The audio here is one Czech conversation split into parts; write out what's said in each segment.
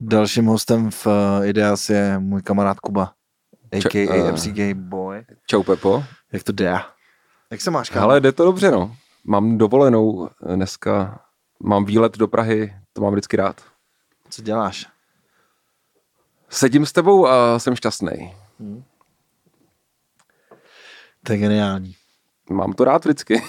Dalším hostem v Ideas je můj kamarád Kuba, a.k.a. FCK Boy. Čau Pepo. Jak to jde? Jak se máš, kámo? Hele, jde to dobře, no. Mám dovolenou dneska, mám výlet do Prahy, to mám vždycky rád. Co děláš? Sedím s tebou a jsem šťastný. To je geniální. Mám to rád vždycky.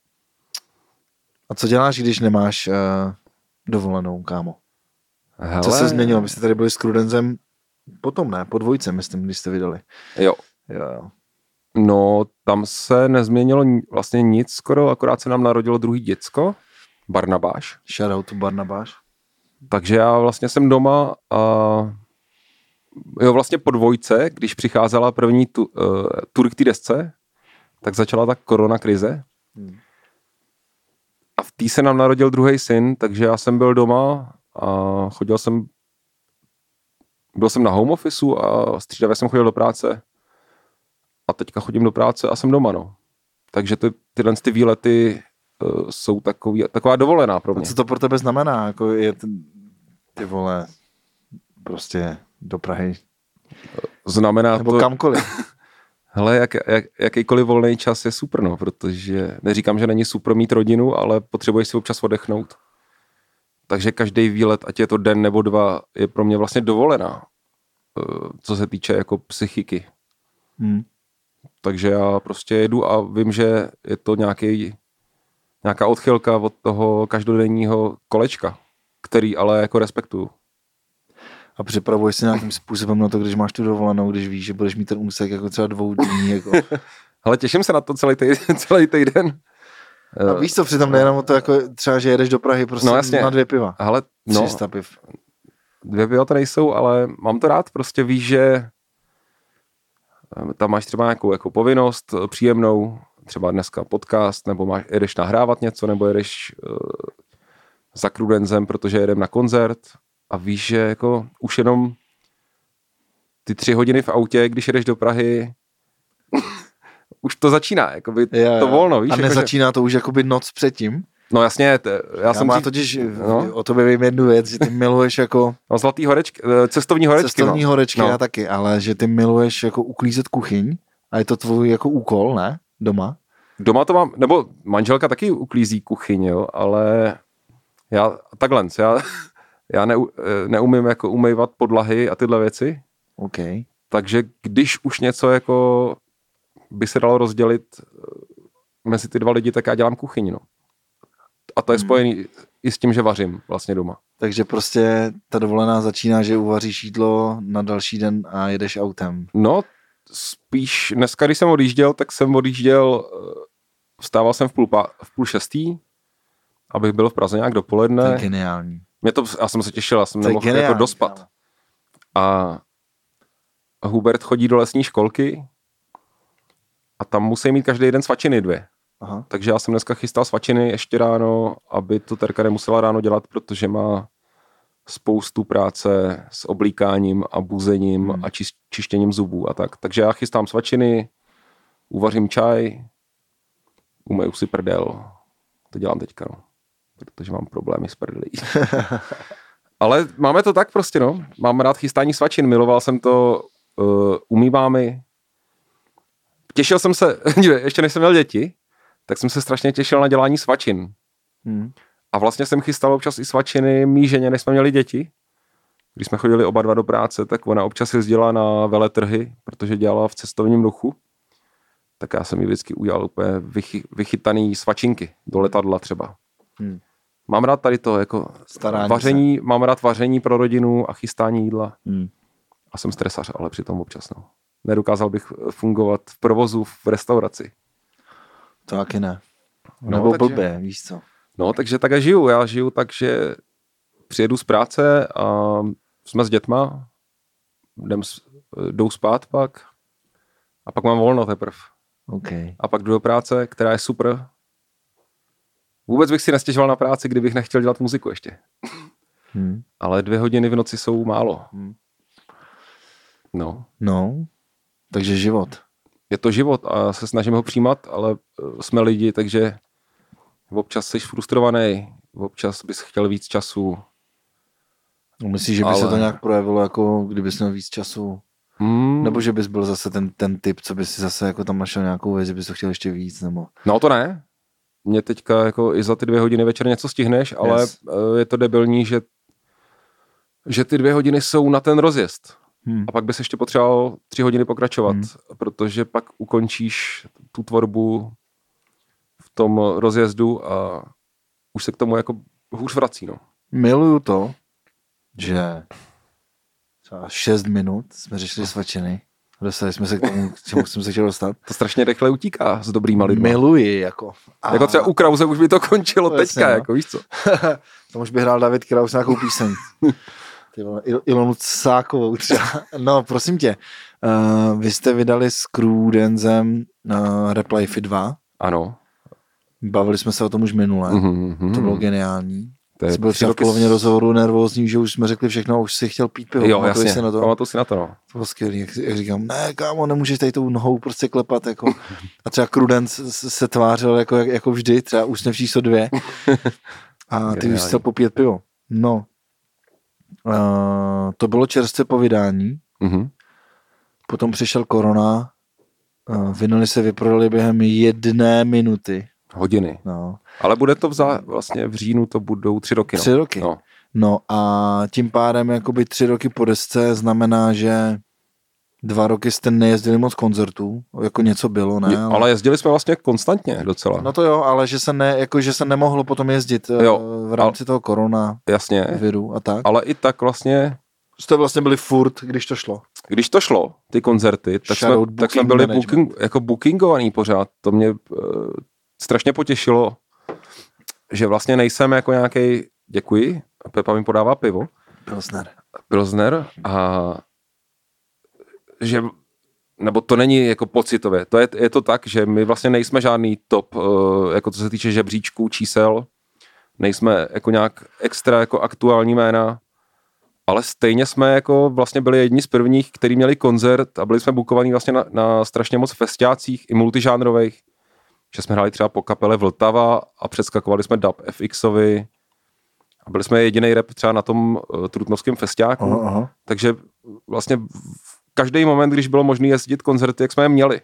A co děláš, když nemáš dovolenou, kámo? Hele. Co se změnilo? Vy jste tady byli s Crudenzem potom, ne? Po dvojce, myslím, když jste vydali. Jo. No, tam se nezměnilo vlastně nic skoro, akorát se nám narodilo druhý děcko, Barnabáš. Shoutout to Barnabáš. Takže já vlastně jsem doma a jo, vlastně po dvojce, když přicházela první tur k té desce, tak začala ta korona krize. A v té se nám narodil druhý syn, takže já jsem byl doma a byl jsem na home officeu a střídavě jsem chodil do práce. A teďka chodím do práce a jsem doma, no. Takže tyhle výlety jsou taková dovolená pro mě. A co to pro tebe znamená? Jako je ty vole, prostě do Prahy. Znamená nebo to... kamkoliv. Hele, jakýkoliv volný čas je super, no, protože neříkám, že není super mít rodinu, ale potřebuješ si občas oddechnout. Takže každý výlet, ať je to den nebo dva, je pro mě vlastně dovolená, co se týče jako psychiky. Takže já prostě jedu a vím, že je to nějaká odchylka od toho každodenního kolečka, který ale jako respektuju. A připravuješ se nějakým způsobem na to, když máš tu dovolenou, když víš, že budeš mít ten úsek jako třeba 2 dní. Jako. Ale těším se na to celý týden. A víš co, přitom nejenom o to, jako třeba, že jedeš do Prahy prostě no, jasně. Na 2 piva. Ale 300 piv. 2 piva to nejsou, ale mám to rád. Prostě víš, že tam máš třeba nějakou jako povinnost příjemnou, třeba dneska podcast, nebo jedeš nahrávat něco, nebo jedeš za Crudenzem, protože jedem na koncert a víš, že jako už jenom ty 3 hodiny v autě, když jedeš do Prahy, už to začíná, jakoby to volno, víš. A nezačíná to už jakoby noc předtím? No jasně, já jsem totiž o tobě vím jednu věc, že ty miluješ jako... No zlatý horečky, cestovní horečky. Cestovní horečky, já taky, ale že ty miluješ jako uklízet kuchyň a je to tvůj jako úkol, ne? Doma? Doma to mám, nebo manželka taky uklízí kuchyň, jo, ale já neumím jako umývat podlahy a tyhle věci. Okay. Takže když už něco jako by se dalo rozdělit mezi ty 2 lidi, tak já dělám kuchyň, no. A to je spojený i s tím, že vařím vlastně doma. Takže prostě ta dovolená začíná, že uvaříš jídlo na další den a jedeš autem. No, spíš dneska, když jsem odjížděl, vstával jsem v 5:30, abych byl v Praze nějak dopoledne. To je geniální. Já jsem se těšil, já jsem nemohl jako dospat. A Hubert chodí do lesní školky a tam musí mít každý den svačiny 2. Aha. Takže já jsem dneska chystal svačiny ještě ráno, aby to Terka nemusela ráno dělat, protože má spoustu práce s oblíkáním a buzením a čištěním zubů a tak. Takže já chystám svačiny, uvařím čaj, umeju si prdel. To dělám teďka, no. Protože mám problémy s prdelí. Ale máme to tak prostě, no. Mám rád chystání svačin, miloval jsem to umývámy. Těšil jsem se, ještě než jsem měl děti, tak jsem se strašně těšil na dělání svačin. A vlastně jsem chystal občas i svačiny mý ženě, než jsme měli děti. Když jsme chodili oba dva do práce, tak ona občas jezdila na veletrhy, protože dělala v cestovním ruchu. Tak já jsem jí vždycky udělal úplně vychytaný svačinky do letadla třeba. Mám rád tady to, jako vaření, mám rád vaření pro rodinu a chystání jídla. A jsem stresař, ale přitom občas, no. Nedokázal bych fungovat v provozu v restauraci. To taky ne. Nebo blbě, víš co. No, takže tak žiju. Já žiju tak, že přijedu z práce a jsme s dětma, jdou spát pak a pak mám volno teprv. Okay. A pak jdu do práce, která je super. Vůbec bych si nestěžoval na práci, kdybych nechtěl dělat muziku ještě. Ale 2 hodiny v noci jsou málo. No, takže život. Je to život a se snažím ho přijímat, ale jsme lidi, takže občas jsi frustrovaný, občas bys chtěl víc času Myslíš, že by se to nějak projevilo, jako kdybys měl víc času? Nebo že bys byl zase ten typ, co by si zase jako tam našel nějakou věc, že bys to chtěl ještě víc, nebo? No to ne. Mě teďka jako i za ty 2 hodiny večer něco stihneš, ale je to debilní, že ty 2 hodiny jsou na ten rozjezd. A pak bys ještě potřeboval 3 hodiny pokračovat, protože pak ukončíš tu tvorbu v tom rozjezdu a už se k tomu jako hůř vrací, no. Miluju to, že třeba 6 minut jsme řešili svačiny. Dostali jsme se k tomu, k čemu jsem se chtěl dostat. To strašně rychle utíká s dobrýma lidma. Miluji, jako. Jako třeba u Krause už by to končilo teďka, no. jako víš co. Tam už by hrál David Kraus nějakou píseň. Ilonu Cákovou třeba. No, prosím tě, vy jste vydali s Crudenzem Rap Life 2. Ano. Bavili jsme se o tom už minule. To bylo geniální. Jsi byl třeba v polovině rozhovoru nervózní, že už jsme řekli všechno a už si chtěl pít pivo. Jo, jasně, pamatuju si na to, no. To bylo skvělý, jak říkám, ne, kámo, nemůžeš tady tou nohou prostě klepat, jako. A třeba Crudenz se tvářil jako vždy, třeba úsměv číslo 2. A ty už chtěl popít pivo. No. To bylo čerstvě po vydání. Potom přišel korona. Vinyly se vyprodali během 1 minuty. Hodiny. No. Ale bude to vlastně v říjnu, to budou 3 roky. 3 roky. No. No a tím pádem jakoby 3 roky po desce znamená, že 2 roky jste nejezdili moc koncertů, jako něco bylo, ne? Ale jezdili jsme vlastně konstantně docela. No to jo, ale že se nemohlo potom jezdit v rámci toho viru a tak. Ale i tak vlastně... Jste vlastně byli furt, když to šlo. Když to šlo, ty koncerty, tak jsme byli bookingovaný pořád. To mě strašně potěšilo, že vlastně nejsem jako nějaký, děkuji, Pepa mi podává pivo. Pilsner a že, nebo to není jako pocitově, je to tak, že my vlastně nejsme žádný top, jako co se týče žebříčků, čísel, nejsme jako nějak extra jako aktuální jména, ale stejně jsme jako vlastně byli jedni z prvních, kteří měli koncert a byli jsme bookovaní vlastně na strašně moc festiácích i multižánrových, že jsme hráli třeba po kapele Vltava a předskakovali jsme Dub FXovi a byli jsme jediný rap třeba na tom trutnovském festiáku, takže vlastně v každý moment, když bylo možné jezdit koncerty, jak jsme je měli.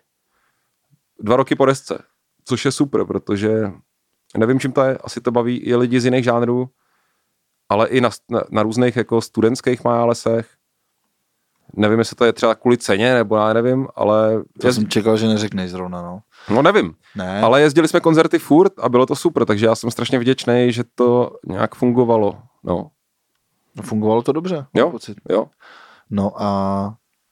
2 roky po desce, což je super, protože nevím, čím to je, asi to baví i lidi z jiných žánrů, ale i na různých jako studentských majálesech. Nevím, jestli to je třeba kvůli ceně, nebo já nevím, ale... To jsem čekal, že neřekneš zrovna, no. No nevím, ale jezdili jsme koncerty furt a bylo to super, takže já jsem strašně vděčný, že to nějak fungovalo, no. Fungovalo to dobře, jo, pocit. Jo. No a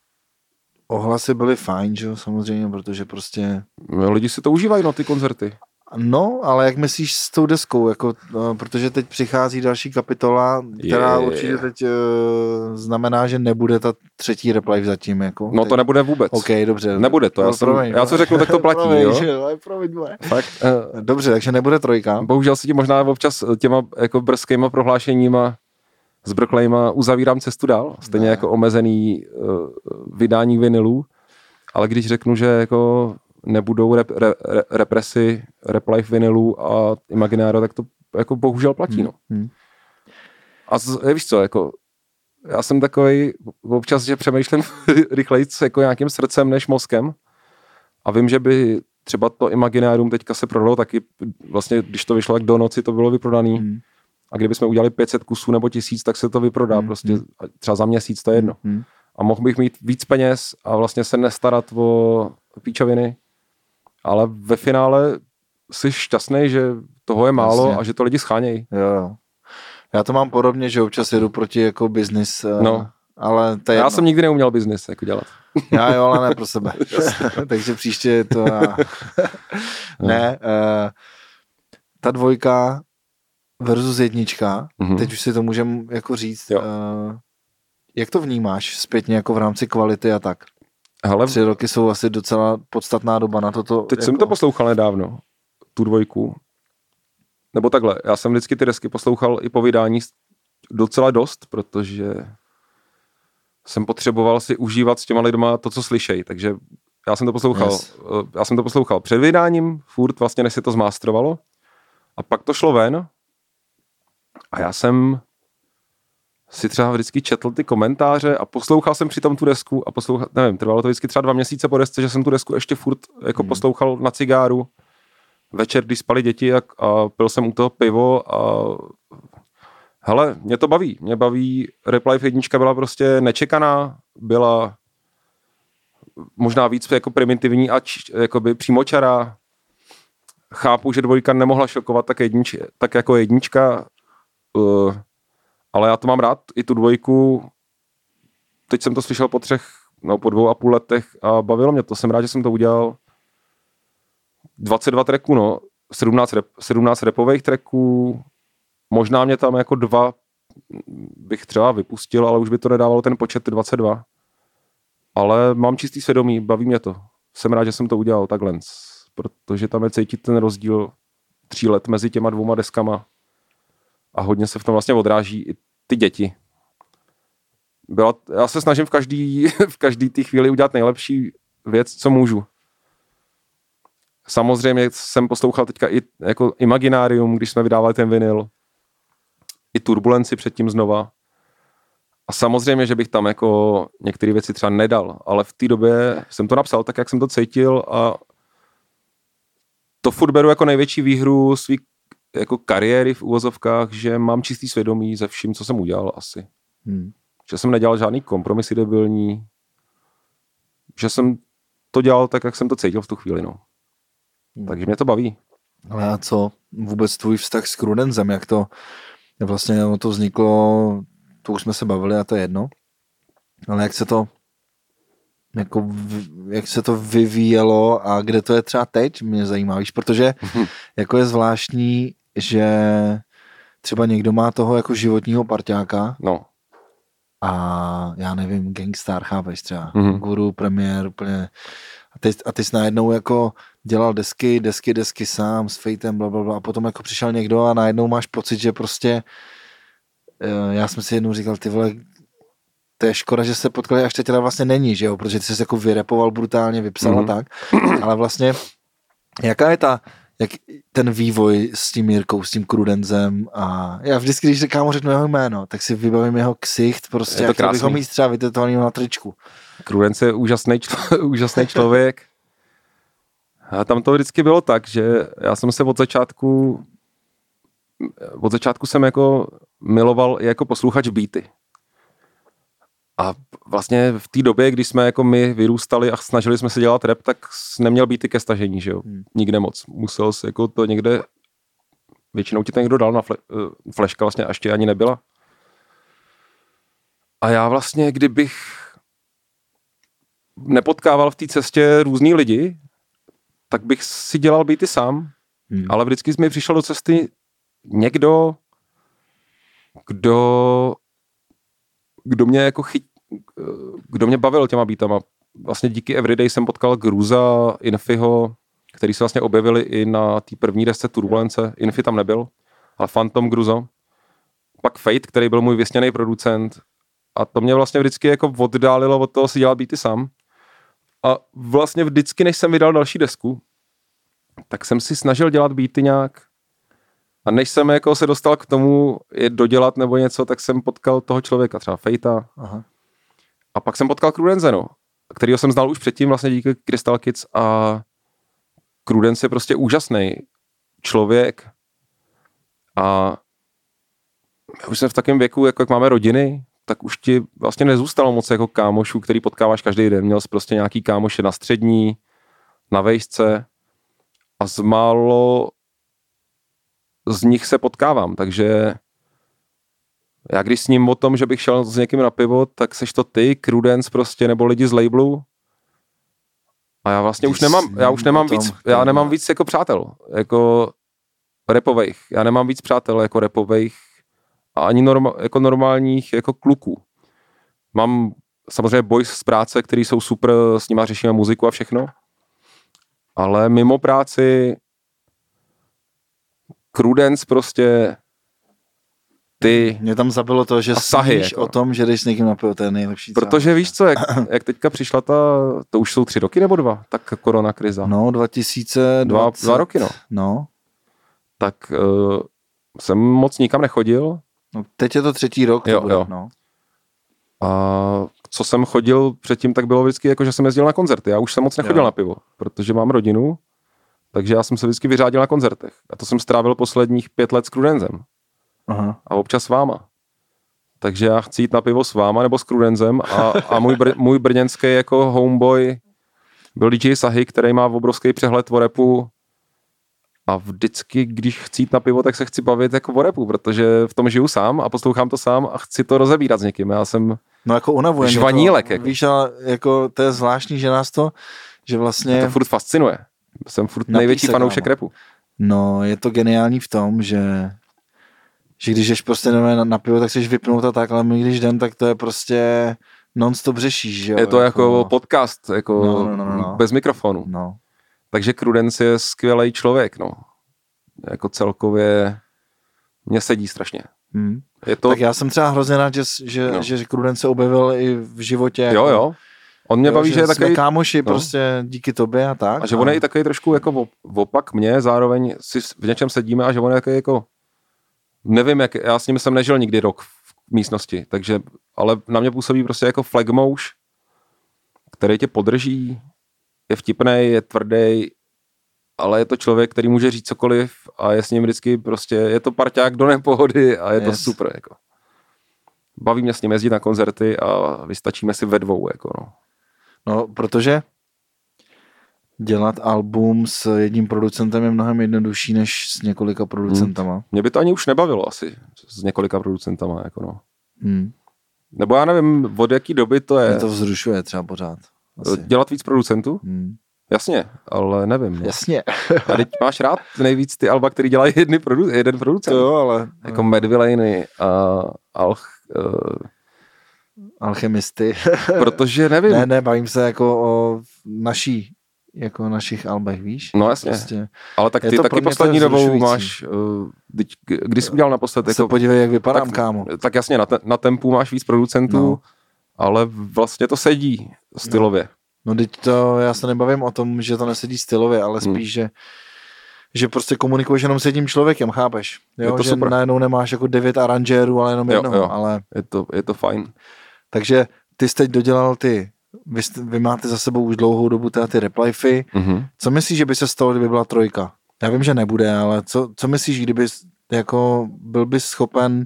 ohlasy byly fajn, že jo, samozřejmě, protože prostě... Lidi si to užívají, no, ty koncerty. No, ale jak myslíš s tou deskou, jako, protože teď přichází další kapitola, která určitě teď znamená, že nebude ta 3. Rap Life zatím, jako. No to nebude vůbec. OK, dobře. Nebude to, já co řeknu, tak to platí, promiň, jo? Fakt. Dobře, takže nebude 3. Bohužel si ti možná občas těma jako brzkýma prohlášeníma zbrklejma uzavírám cestu dál, stejně jako omezený vydání vinylů, ale když řeknu, že jako nebudou represy Rap Life vinylů a Imagináro, tak to jako bohužel platí, no. A víš co, jako já jsem takovej občas, že přemýšlím rychleji jako nějakým srdcem než mozkem a vím, že by třeba to Imaginárum teďka se prodalo taky, vlastně když to vyšlo, tak do noci to bylo vyprodaný a kdybychom udělali 500 kusů nebo 1000, tak se to vyprodá prostě třeba za měsíc, to je jedno. A mohl bych mít víc peněz a vlastně se nestarat o píčoviny, ale ve finále jsi šťastný, že toho je málo a že to lidi schánějí. Jo. Já to mám podobně, že občas jedu proti jako business, ale to je já jsem nikdy neuměl business jako dělat. Já jo, ale ne pro sebe. Takže příště je to... Ne, ta 2 versus 1, teď už si to můžeme jako říct. Jak to vnímáš zpětně jako v rámci kvality a tak? Hele, 3 roky jsou asi docela podstatná doba na toto. Teď jsem to poslouchal nedávno, tu 2. Nebo takhle, já jsem vždycky ty desky poslouchal i po vydání docela dost, protože jsem potřeboval si užívat s těma lidma to, co slyšej, takže já jsem to poslouchal. Yes. Já jsem to poslouchal před vydáním, furt vlastně, než se to zmástrovalo. A pak to šlo ven a já jsem si třeba vždycky četl ty komentáře a poslouchal jsem přitom tu desku a nevím, trvalo to vždycky třeba 2 měsíce po desce, že jsem tu desku ještě furt jako poslouchal na cigáru. Večer, když spali děti a pil jsem u toho pivo a hele, mě to baví. Mě baví, Rap Life 1 byla prostě nečekaná, byla možná víc jako primitivní a jakoby přímočará. Chápu, že 2 nemohla šokovat tak jako 1, ale já to mám rád, i tu 2. Teď jsem to slyšel po 2,5 letech a bavilo mě to. Jsem rád, že jsem to udělal. 22 tracků, no. 17 rapových tracků. Možná mě tam jako 2 bych třeba vypustil, ale už by to nedávalo ten počet 22. Ale mám čistý svědomí, baví mě to. Jsem rád, že jsem to udělal takhle, protože tam je cítit ten rozdíl 3 let mezi těma 2 deskama a hodně se v tom vlastně odráží i ty děti. Já se snažím v každý té chvíli udělat nejlepší věc, co můžu. Samozřejmě jsem poslouchal teďka i jako Imaginarium, když jsme vydávali ten vinyl, i Turbulenci předtím znova. A samozřejmě, že bych tam jako některé věci třeba nedal, ale v té době jsem to napsal tak, jak jsem to cítil a to furt beru jako největší výhru svý jako kariéry v uvozovkách, že mám čistý svědomí ze vším, co jsem udělal asi. Že jsem nedělal žádný kompromisy debilní, že jsem to dělal tak, jak jsem to cítil v tu chvíli, no. Takže mě to baví. Ale a co vůbec tvůj vztah s Crudenzem, jak to vlastně to vzniklo, to už jsme se bavili a to je jedno, ale jak se to vyvíjelo a kde to je třeba teď, mě zajímá, víš, protože jako je zvláštní, že třeba někdo má toho jako životního parťáka, no. A já nevím, Gangstar, chápeš třeba, Guru, Premiér, úplně, a ty jsi najednou jako dělal desky sám s Fatem, blablabla, a potom jako přišel někdo a najednou máš pocit, že prostě, já jsem si jednou říkal, ty vole, to je škoda, že se potkali, až teď teda vlastně není, že jo, protože ty jsi jako vyrepoval brutálně, vypsal a tak, ale vlastně, jaká je jak ten vývoj s tím Jirkou, s tím Crudenzem a já vždycky, když kámo řeknu jeho jméno, tak si vybavím jeho ksicht, prostě jak bych ho mít třeba vytetovaný na tričku. Crudens je úžasný člověk. A tam to vždycky bylo tak, že já jsem se od začátku jsem jako miloval i jako posluchač beaty. A vlastně v té době, když jsme jako my vyrůstali a snažili jsme se dělat rap, tak neměl beaty ke stažení, že jo? Nikde moc. Musel se jako to někde, většinou ti to někdo dal na fleška, vlastně ještě ani nebyla. A já vlastně, kdybych nepotkával v té cestě různý lidi, tak bych si dělal beaty sám, ale vždycky mi přišel do cesty někdo, kdo mě jako kdo mě bavil těma beatama. Vlastně díky Everyday jsem potkal Gruza, Infiho, který se vlastně objevili i na té první desce Turbulence. Infi tam nebyl, ale Phantom, Gruzo. Pak Fate, který byl můj vysněný producent. A to mě vlastně vždycky jako oddálilo od toho si dělat beaty sám. A vlastně vždycky, než jsem vydal další desku, tak jsem si snažil dělat beaty nějak. A než jsem jako se dostal k tomu je dodělat nebo něco, tak jsem potkal toho člověka, třeba Fejta. Aha. A pak jsem potkal Crudense, no, kterýho jsem znal už předtím vlastně díky Crystal Kids a Crudens je prostě úžasný člověk a už jsem v takovém věku, jako jak máme rodiny, tak už ti vlastně nezůstalo moc jako kámošů, který potkáváš každý den. Měl jsi prostě nějaký kámoše na střední, na vejšce a málo z nich se potkávám, takže já když s ním o tom, že bych šel s někým na pivo, tak seš to ty, Crudens prostě, nebo lidi z labelu. A já vlastně já nemám víc jako přátel, jako rapovejch. Já nemám víc přátel jako rapovejch a ani jako normálních jako kluků. Mám samozřejmě boys z práce, který jsou super, s nima řešíme muziku a všechno. Ale mimo práci Crudens prostě ty. Mě tam zabilo to, že sníš jako o tom, že jdeš s někým na pivo, to je nejlepší. Protože víš co, jak teďka přišla to už jsou 3 roky nebo 2, tak korona kriza. No, 2020. 2 roky, no. No. Tak jsem moc nikam nechodil No, teď je to 3. rok. To bude, no. A co jsem chodil předtím, tak bylo vždycky jako, že jsem jezdil na koncerty. Já už jsem moc nechodil na pivo, protože mám rodinu, takže já jsem se vždycky vyřádil na koncertech. A to jsem strávil posledních 5 let s Crudenzem. Aha. A občas s váma. Takže já chci jít na pivo s váma nebo s Crudenzem a můj brněnský jako homeboy byl DJ Sahy, který má obrovský přehled o rapu a vždycky, když chci jít na pivo, tak se chci bavit jako o rapu, protože v tom žiju sám a poslouchám to sám a chci to rozebírat s někým. Já jsem jako unavuje žvanílek. Jako. Víš, ale jako to je zvláštní, že nás to, že vlastně... To furt fascinuje. Jsem furt největší fanoušek rapu. No, je to geniální v tom, že když jdeš prostě na pivo, tak chceš vypnout a tak, ale my když jdem, tak to je prostě non-stop řešíš, že jo? Je to jako podcast, jako bez mikrofonu. No. Takže Crudence je skvělý člověk, no. Jako celkově mě sedí strašně. Je to... Tak já jsem třeba hrozně rád, že Crudence se objevil i v životě. Jako... Jo. On mě baví, že je takový... Jsme kámoši prostě díky tobě a tak. A že on je i takový trošku jako opak mě, zároveň si v něčem sedíme a že on je takový jako... Nevím, jak, já s ním jsem nežil nikdy rok v místnosti, takže, ale na mě působí prostě jako flagmouš, který tě podrží, je vtipnej, je tvrdý, ale je to člověk, který může říct cokoliv a je s ním vždycky prostě, je to parťák do nepohody a je to super, jako. Baví mě s ním jezdit na koncerty a vystačíme si ve dvou, jako no. No, protože dělat album s jedním producentem je mnohem jednodušší než s několika producentama. Mě by to ani už nebavilo asi s několika producentama, jako no. Nebo já nevím, od jaký doby to je. Mě to vzrušuje třeba pořád. Asi. Dělat víc producentů? Jasně, ale nevím. No. Jasně. A teď máš rád nejvíc ty alba, který dělají jeden producent. To jo, ale... Jako Mad Villainy a Alchemisty. Protože nevím. Ne, bavím se jako o našich albech, víš? No jasně. Prostě ale tak ty taky poslední dobou máš, kdy jsi udělal naposled? Se podívej, jak vypadám, kámo. Tak jasně, na tempu máš víc producentů, ale vlastně to sedí stylově. No teď to, já se nebavím o tom, že to nesedí stylově, ale spíš, že prostě komunikuješ jenom s jedním člověkem, chápeš? Jo? Je to že super. Najednou nemáš jako 9 aranžérů, ale jenom jednoho. Jo. Ale... Je to fajn. Takže ty jsi teď dodělal vy máte za sebou už dlouhou dobu ty replify. Co myslíš, že by se stalo, kdyby byla 3? Já vím, že nebude, ale co myslíš, kdyby jako byl bys schopen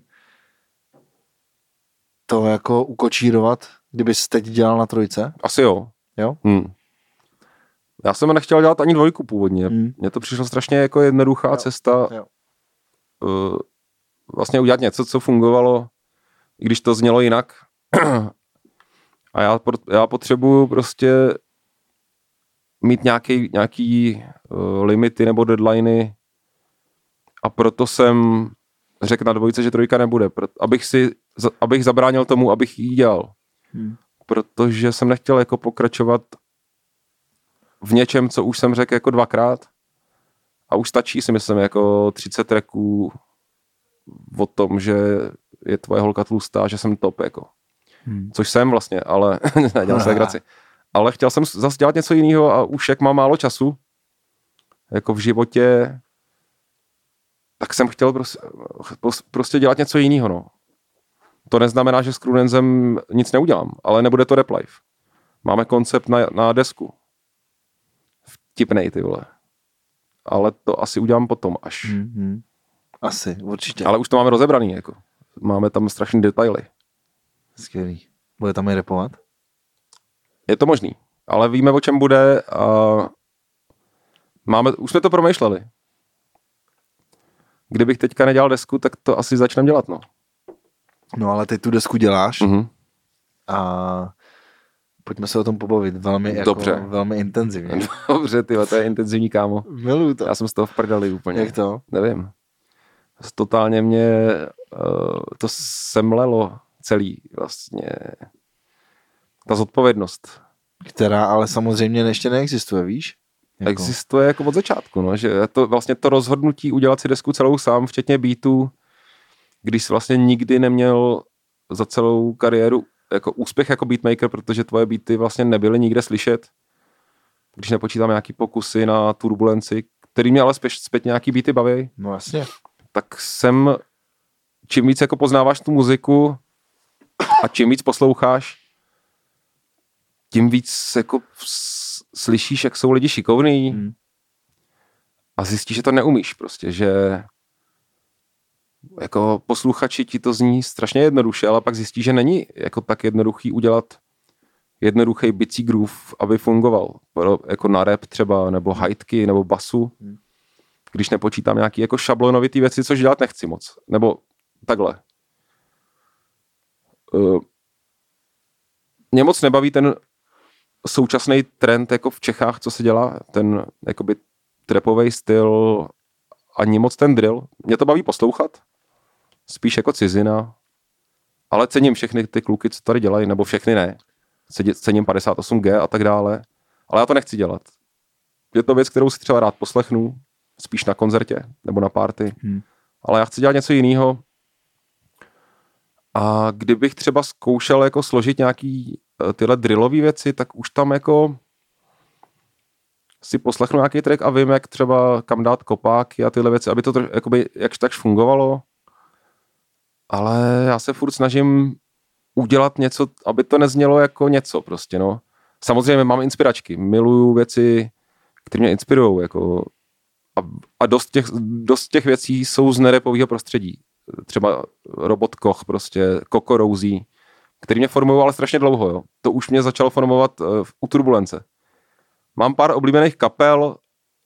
to jako ukočírovat, kdybys teď dělal na 3? Asi jo. Jo? Já jsem nechtěl dělat ani 2 původně. Mně to přišlo strašně jako jednoduchá cesta. Vlastně udělat něco, co fungovalo, i když to znělo jinak. A já potřebuju prostě mít nějaký limity nebo deadliny a proto jsem řekl na 2, že 3 nebude, abych zabránil tomu, abych ji dělal. Protože jsem nechtěl jako pokračovat v něčem, co už jsem řekl jako 2krát a už stačí si myslím jako 30 tracků o tom, že je tvoje holka tlustá, že jsem top jako. Což jsem vlastně, ale nedělám se legraci. Ale chtěl jsem zase dělat něco jiného a už jak mám málo času jako v životě, tak jsem chtěl prostě dělat něco jiného, no. To neznamená, že s Crudenzem nic neudělám, ale nebude to rap live. Máme koncept na desku. Vtipnej, ty vole. Ale to asi udělám potom až. Asi, určitě. Ale už to máme rozebraný, jako. Máme tam strašný detaily. Skvělý. Bude tam i rapovat? Je to možný, ale víme, o čem bude a už jsme to promýšleli. Kdybych teďka nedělal desku, tak to asi začnem dělat, no. No ale ty tu desku děláš a pojďme se o tom pobavit velmi intenzivně. Dobře, tyhle, to je intenzivní, kámo. Miluju to. Já jsem z toho v prdeli úplně. Jak to? Nevím. Totálně mě to semlelo celý vlastně. Ta zodpovědnost. Která ale samozřejmě ještě neexistuje, víš? Jako. Existuje jako od začátku, no, že to vlastně to rozhodnutí udělat si desku celou sám, včetně beatů, když jsi vlastně nikdy neměl za celou kariéru jako úspěch jako beatmaker, protože tvoje beaty vlastně nebyly nikde slyšet, když nepočítám nějaký pokusy na Turbulenci, který mě ale zpět nějaký beaty baví. No jasně. Tak jsem čím víc jako poznáváš tu muziku a čím víc posloucháš, tím víc jako slyšíš, jak jsou lidi šikovní a zjistíš, že to neumíš prostě, že jako posluchači ti to zní strašně jednoduše, ale pak zjistíš, že není jako tak jednoduchý udělat jednoduchý bicí groove, aby fungoval. Jako na rap třeba, nebo hajtky, nebo basu. Když nepočítám nějaký jako šablonovitý věci, což dělat nechci moc. Nebo takhle. Mě moc nebaví ten současný trend jako v Čechách, co se dělá, ten jakoby trapovej styl, ani moc ten drill. Mě to baví poslouchat. Spíš jako cizina. Ale cením všechny ty kluky, co tady dělají, nebo všechny ne. Cením 58G a tak dále. Ale já to nechci dělat. Je to věc, kterou si třeba rád poslechnu, spíš na koncertě nebo na party. Ale já chci dělat něco jiného. A kdybych třeba zkoušel jako složit nějaký tyhle drillové věci, tak už tam jako si poslechnu nějaký track a vím, jak třeba kam dát kopáky a tyhle věci, aby to jakoby jakž takž fungovalo. Ale já se furt snažím udělat něco, aby to neznělo jako něco prostě, no. Samozřejmě mám inspiračky, miluju věci, které mě inspirujou, jako a dost těch věcí jsou z nerepového prostředí. Třeba Robot Koch, prostě Coco Rosie, který mě formují ale strašně dlouho, jo. To už mě začalo formovat u Turbulence. Mám pár oblíbených kapel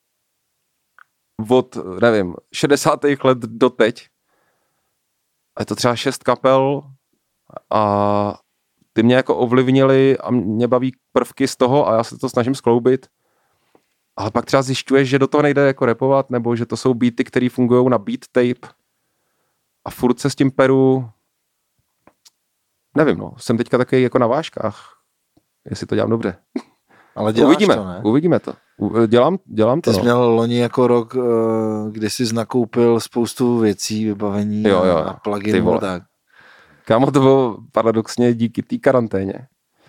od, nevím, 60. let do teď. A je to třeba 6 kapel a ty mě jako ovlivnili a mě baví prvky z toho a já se to snažím skloubit. Ale pak třeba zjišťuješ, že do toho nejde jako rapovat, nebo že to jsou beaty, které fungují na beat tape a furt se s tím peru, nevím, no, jsem teďka taky jako na vážkách, jestli to dělám dobře. Ale děláš to, ne? Uvidíme to. Dělám to. Ty jsi měl loni jako rok, kdy jsi nakoupil spoustu věcí, vybavení a pluginů. Tak. Kámo, to bylo paradoxně díky té karanténě.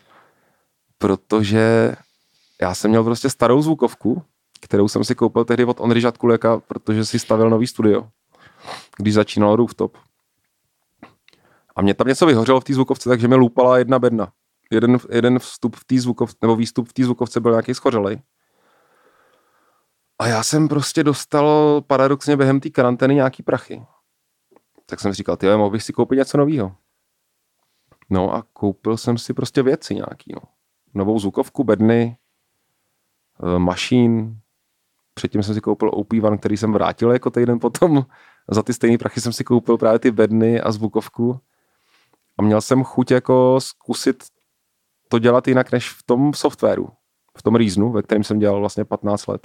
Protože já jsem měl prostě starou zvukovku, kterou jsem si koupil tehdy od Ondry Žadkuleka, protože si stavil nový studio, když začínal Rooftop. A mě tam něco vyhořelo v té zvukovce, takže mi loupala jedna bedna. Jeden vstup v té zvukovce, nebo výstup v té zvukovce byl nějaký schořelej. A já jsem prostě dostal paradoxně během té karantény nějaký prachy. Tak jsem si říkal, tyhle, mohl bych si koupit něco novýho. No a koupil jsem si prostě věci nějaký, no. Novou zvukovku, bedny, mašín. Předtím jsem si koupil OP1, který jsem vrátil jako týden potom. Za ty stejné prachy jsem si koupil právě ty bedny a zvukovku. A měl jsem chuť jako zkusit to dělat jinak než v tom softwaru. V tom Reasonu, ve kterém jsem dělal vlastně 15 let.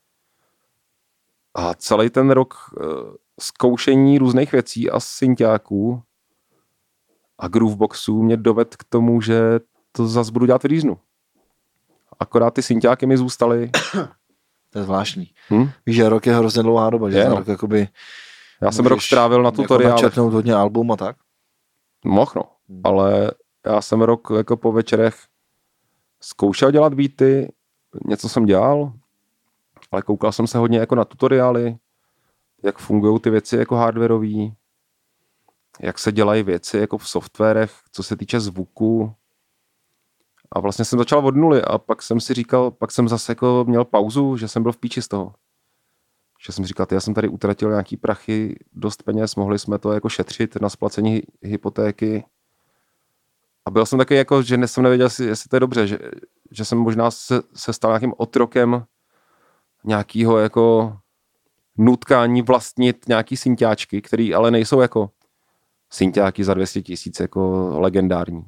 A celý ten rok zkoušení různých věcí a synťáků a grooveboxů mě dovedl k tomu, že to zase budu dělat v Reasonu. Akorát ty synťáky mi zůstaly. To je zvláštní. Víš, že rok je hrozně dlouhá doba, že rok jakoby... Já jsem rok strávil na tutoriálech. Jako načetnout hodně album a tak? Mohl, no. Ale já jsem rok jako po večerech zkoušel dělat beaty, něco jsem dělal, ale koukal jsem se hodně jako na tutoriály, jak fungují ty věci jako hardwareový, jak se dělají věci jako v softwarech, co se týče zvuku. A vlastně jsem začal od nuly a pak jsem si říkal, pak jsem zase jako měl pauzu, že jsem byl v píči z toho. Že jsem říkal, já jsem tady utratil nějaký prachy, dost peněz, mohli jsme to jako šetřit na splacení hypotéky. A byl jsem taky jako, že jsem nevěděl, jestli to je dobře, že jsem možná se stal nějakým otrokem nějakého jako nutkání vlastnit nějaký synťáčky, který ale nejsou jako synťáky za 200 000 jako legendární.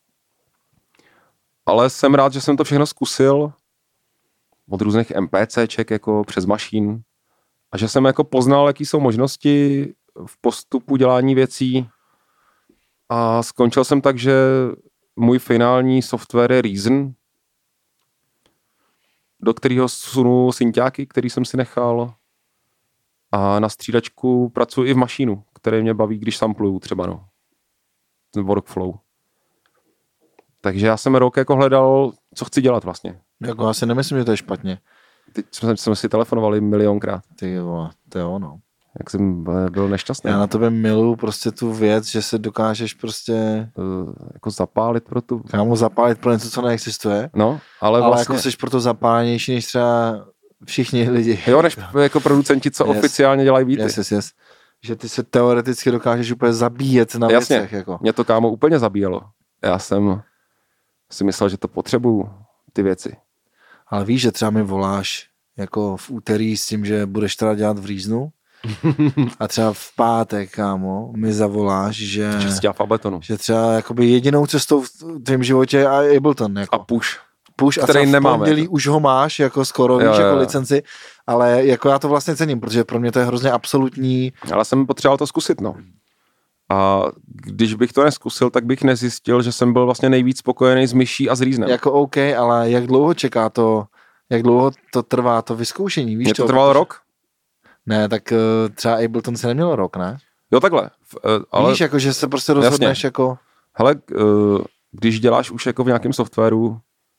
Ale jsem rád, že jsem to všechno zkusil od různých MPCček jako přes mašín a že jsem jako poznal, jaký jsou možnosti v postupu dělání věcí a skončil jsem tak, že můj finální software je Reason, do kterého sunu synťáky, který jsem si nechal a na střídačku pracuji i v mašínu, který mě baví, když sampluju třeba, no. Ten workflow. Takže já jsem rok jako hledal, co chci dělat vlastně. Jako já si nemyslím, že to je špatně. Teď jsme si telefonovali milionkrát. Ty vole, to je ono. jak jsem byl nešťastný. Já na tebe miluju prostě tu věc, že se dokážeš prostě jako zapálit pro tu... Kámo, zapálit pro něco, co neexistuje. No, ale vlastně... jako jsi proto zapálenější, než třeba všichni lidi. Jo, než jako producenti, co oficiálně dělají beaty. Yes. Že ty se teoreticky dokážeš úplně zabíjet na věcech. Jako. Mě to, kámo, úplně zabíjelo. Já jsem si myslel, že to potřebuju, ty věci. Ale víš, že třeba mi voláš jako v úterý s tím, že budeš teda dělat v Říznu a třeba v pátek, kámo, mi zavoláš, že v Abletonu. Že třeba jakoby jedinou cestou v tvém životě je Ableton. Jako. A push a který nemáme. V pondělí už ho máš, jako skoro, víš, jako licenci, ale jako já to vlastně cením, protože pro mě to je hrozně absolutní. Ale jsem potřeboval to zkusit, no. A když bych to neskusil, tak bych nezjistil, že jsem byl vlastně nejvíc spokojený s myší a s Reasonem. Jako OK, ale jak dlouho čeká to, jak dlouho to trvá to vyzkoušení, víš? Mě to trvalo rok? Ne, tak třeba Ableton se nemělo rok, ne? Jo, takhle. Ale... Víš, jako, že se prostě rozhodneš jasně. Jako... Hele, když děláš už jako v nějakém softwaru,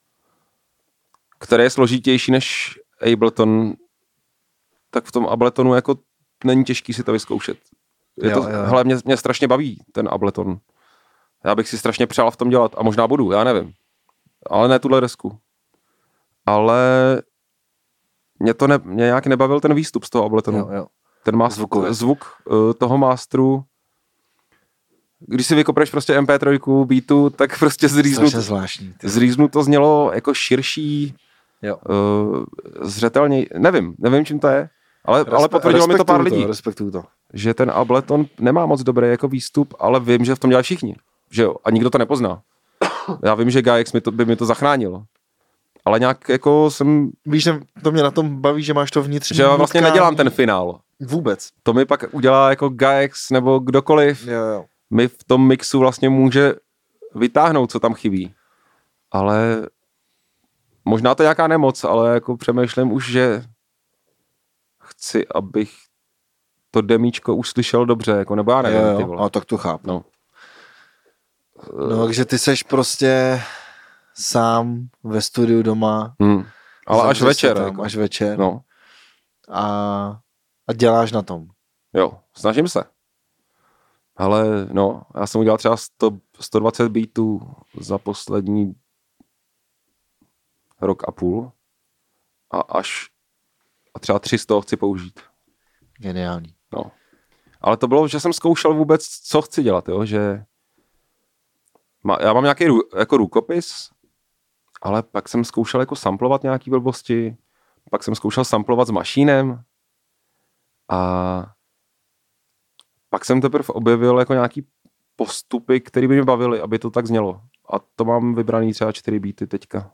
který je složitější než Ableton, tak v tom Abletonu jako není těžký si to vyzkoušet. Hele, mě strašně baví ten Ableton. Já bych si strašně přál v tom dělat a možná budu, já nevím. Ale ne tuhle desku. Ale mě nějak nebavil ten výstup z toho Abletonu. Jo. Ten zvuk toho masteru. Když si vykopneš prostě MP3 beatu, tak prostě z Reasonu to znělo jako širší, zřetelněji. Nevím, čím to je, ale potvrdilo mi to pár lidí. Respektuju to. Že ten Ableton nemá moc dobrý jako výstup, ale vím, že v tom dělají všichni. Že jo? A nikdo to nepozná. Já vím, že GX by mi to zachránilo. Ale nějak jako jsem... Víš, že to mě na tom baví, že máš to vnitřní... Že já vlastně nedělám ten finál. Vůbec. To mi pak udělá jako GX nebo kdokoliv. Jo. Mi v tom mixu vlastně může vytáhnout, co tam chybí. Ale možná to je nějaká nemoc, ale jako přemýšlím už, že chci, abych to demíčko už slyšel dobře, jako nebo já nevím. Ty vole. A tak to chápu. No, takže ty seš prostě sám ve studiu doma. Ale až večer. Tam, jako. Až večer. No. A děláš na tom. Jo, snažím se. Ale no, já jsem udělal třeba 120 beatů za poslední rok a půl a třeba 300 chci použít. Geniální. No. Ale to bylo, že jsem zkoušel vůbec, co chci dělat, jo, že já mám nějaký jako rukopis, ale pak jsem zkoušel jako samplovat nějaký blbosti, pak jsem zkoušel samplovat s mašínem a pak jsem teprve objevil jako nějaký postupy, které by mě bavily, aby to tak znělo. A to mám vybraný třeba 4 beaty teďka.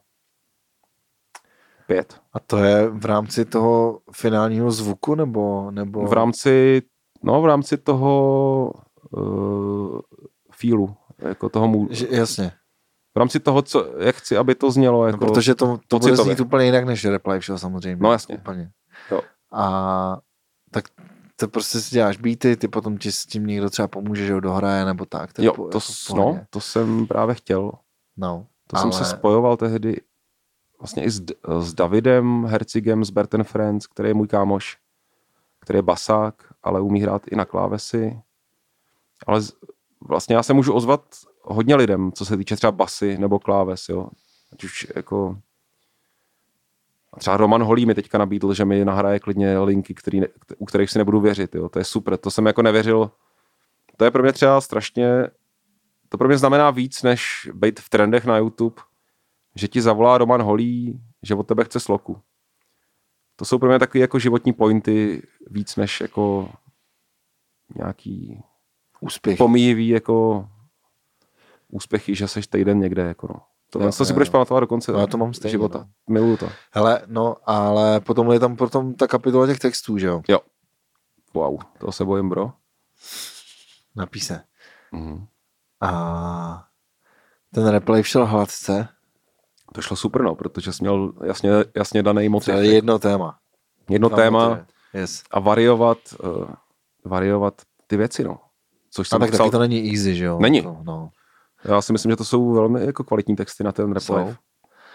5. A to je v rámci toho finálního zvuku, nebo... V rámci toho feelu, jako toho jasně. V rámci toho, jak chci, aby to znělo. Jako protože to bude znít úplně jinak než Reply Show, samozřejmě. No jasně. Úplně. Jo. A tak to prostě si děláš beaty, ty potom ti s tím někdo třeba pomůže, že ho dohraje, nebo tak. Jo, to jsem právě chtěl. No, jsem se spojoval tehdy vlastně i s Davidem Hercigem z Bert & Friends, který je můj kámoš, který je basák, ale umí hrát i na klávesi. Ale vlastně já se můžu ozvat hodně lidem, co se týče třeba basy nebo kláves, jo. Ať už jako... Třeba Roman Holý mi teďka nabídl, že mi nahraje klidně linky, u kterých si nebudu věřit, jo. To je super, to jsem jako nevěřil. To je pro mě třeba strašně... To pro mě znamená víc, než být v trendech na YouTube, že ti zavolá Roman Holý, že od tebe chce sloku. To jsou pro mě takové jako životní pointy víc než jako nějaký úspěch. Pomíjivý jako úspěchy, že seš týden někde jako no. To si budeš pamatovat do konce já to mám stejně, života. No. Miluju to. Hele, no, ale potom je tam ta kapitola těch textů, že jo? Jo. Wow, toho se bojím, bro. Napíš se. Mhm. A ten replay šel hladce. To šlo super, no, protože jsi měl jasně daný motiv. To je jedno téma. Jedno téma yes. A variovat ty věci, no. Což jsem tak taky to není easy, že jo? Není. No. Já si myslím, že to jsou velmi jako kvalitní texty na ten replay.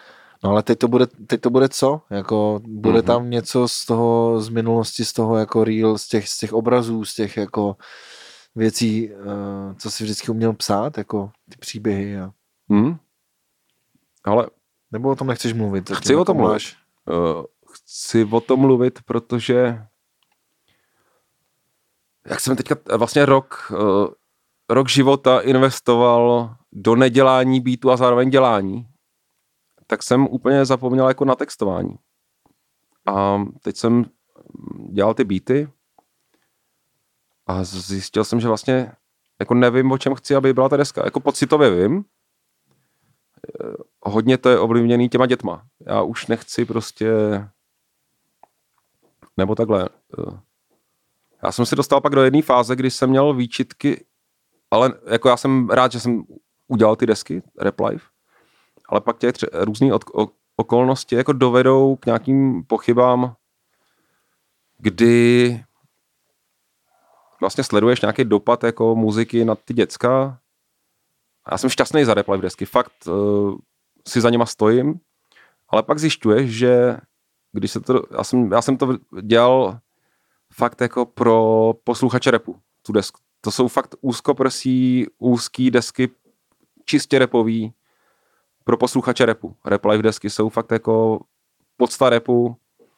No ale teď to bude co? Jako bude tam něco z toho, z minulosti, z toho jako real, z těch obrazů, z těch jako věcí, co si vždycky uměl psát, jako ty příběhy a... Ale... Nebo o tom nechceš mluvit? Chci o tom mluvit. Chci o tom mluvit, protože jak jsem teďka vlastně rok života investoval do nedělání beatu a zároveň dělání, tak jsem úplně zapomněl jako na textování. A teď jsem dělal ty beaty a zjistil jsem, že vlastně jako nevím, o čem chci, aby byla ta deska. Jako pocitově vím. Hodně to je ovlivněný těma dětma. Já už nechci prostě... Nebo takhle. Já jsem si dostal pak do jedné fáze, kdy jsem měl výčitky, ale jako já jsem rád, že jsem udělal ty desky, Rap Life, ale pak těch různý okolnosti jako dovedou k nějakým pochybám, kdy vlastně sleduješ nějaký dopad jako muziky na ty děcka. Já jsem šťastný za Rap Life desky, fakt si za něma stojím, ale pak zjišťuješ, že když se to, já jsem to dělal fakt jako pro posluchače rapu, tu desku. To jsou fakt úzkoprsí, úzký desky, čistě rapový pro posluchače rapu. Rap Life desky jsou fakt jako podsta rapu.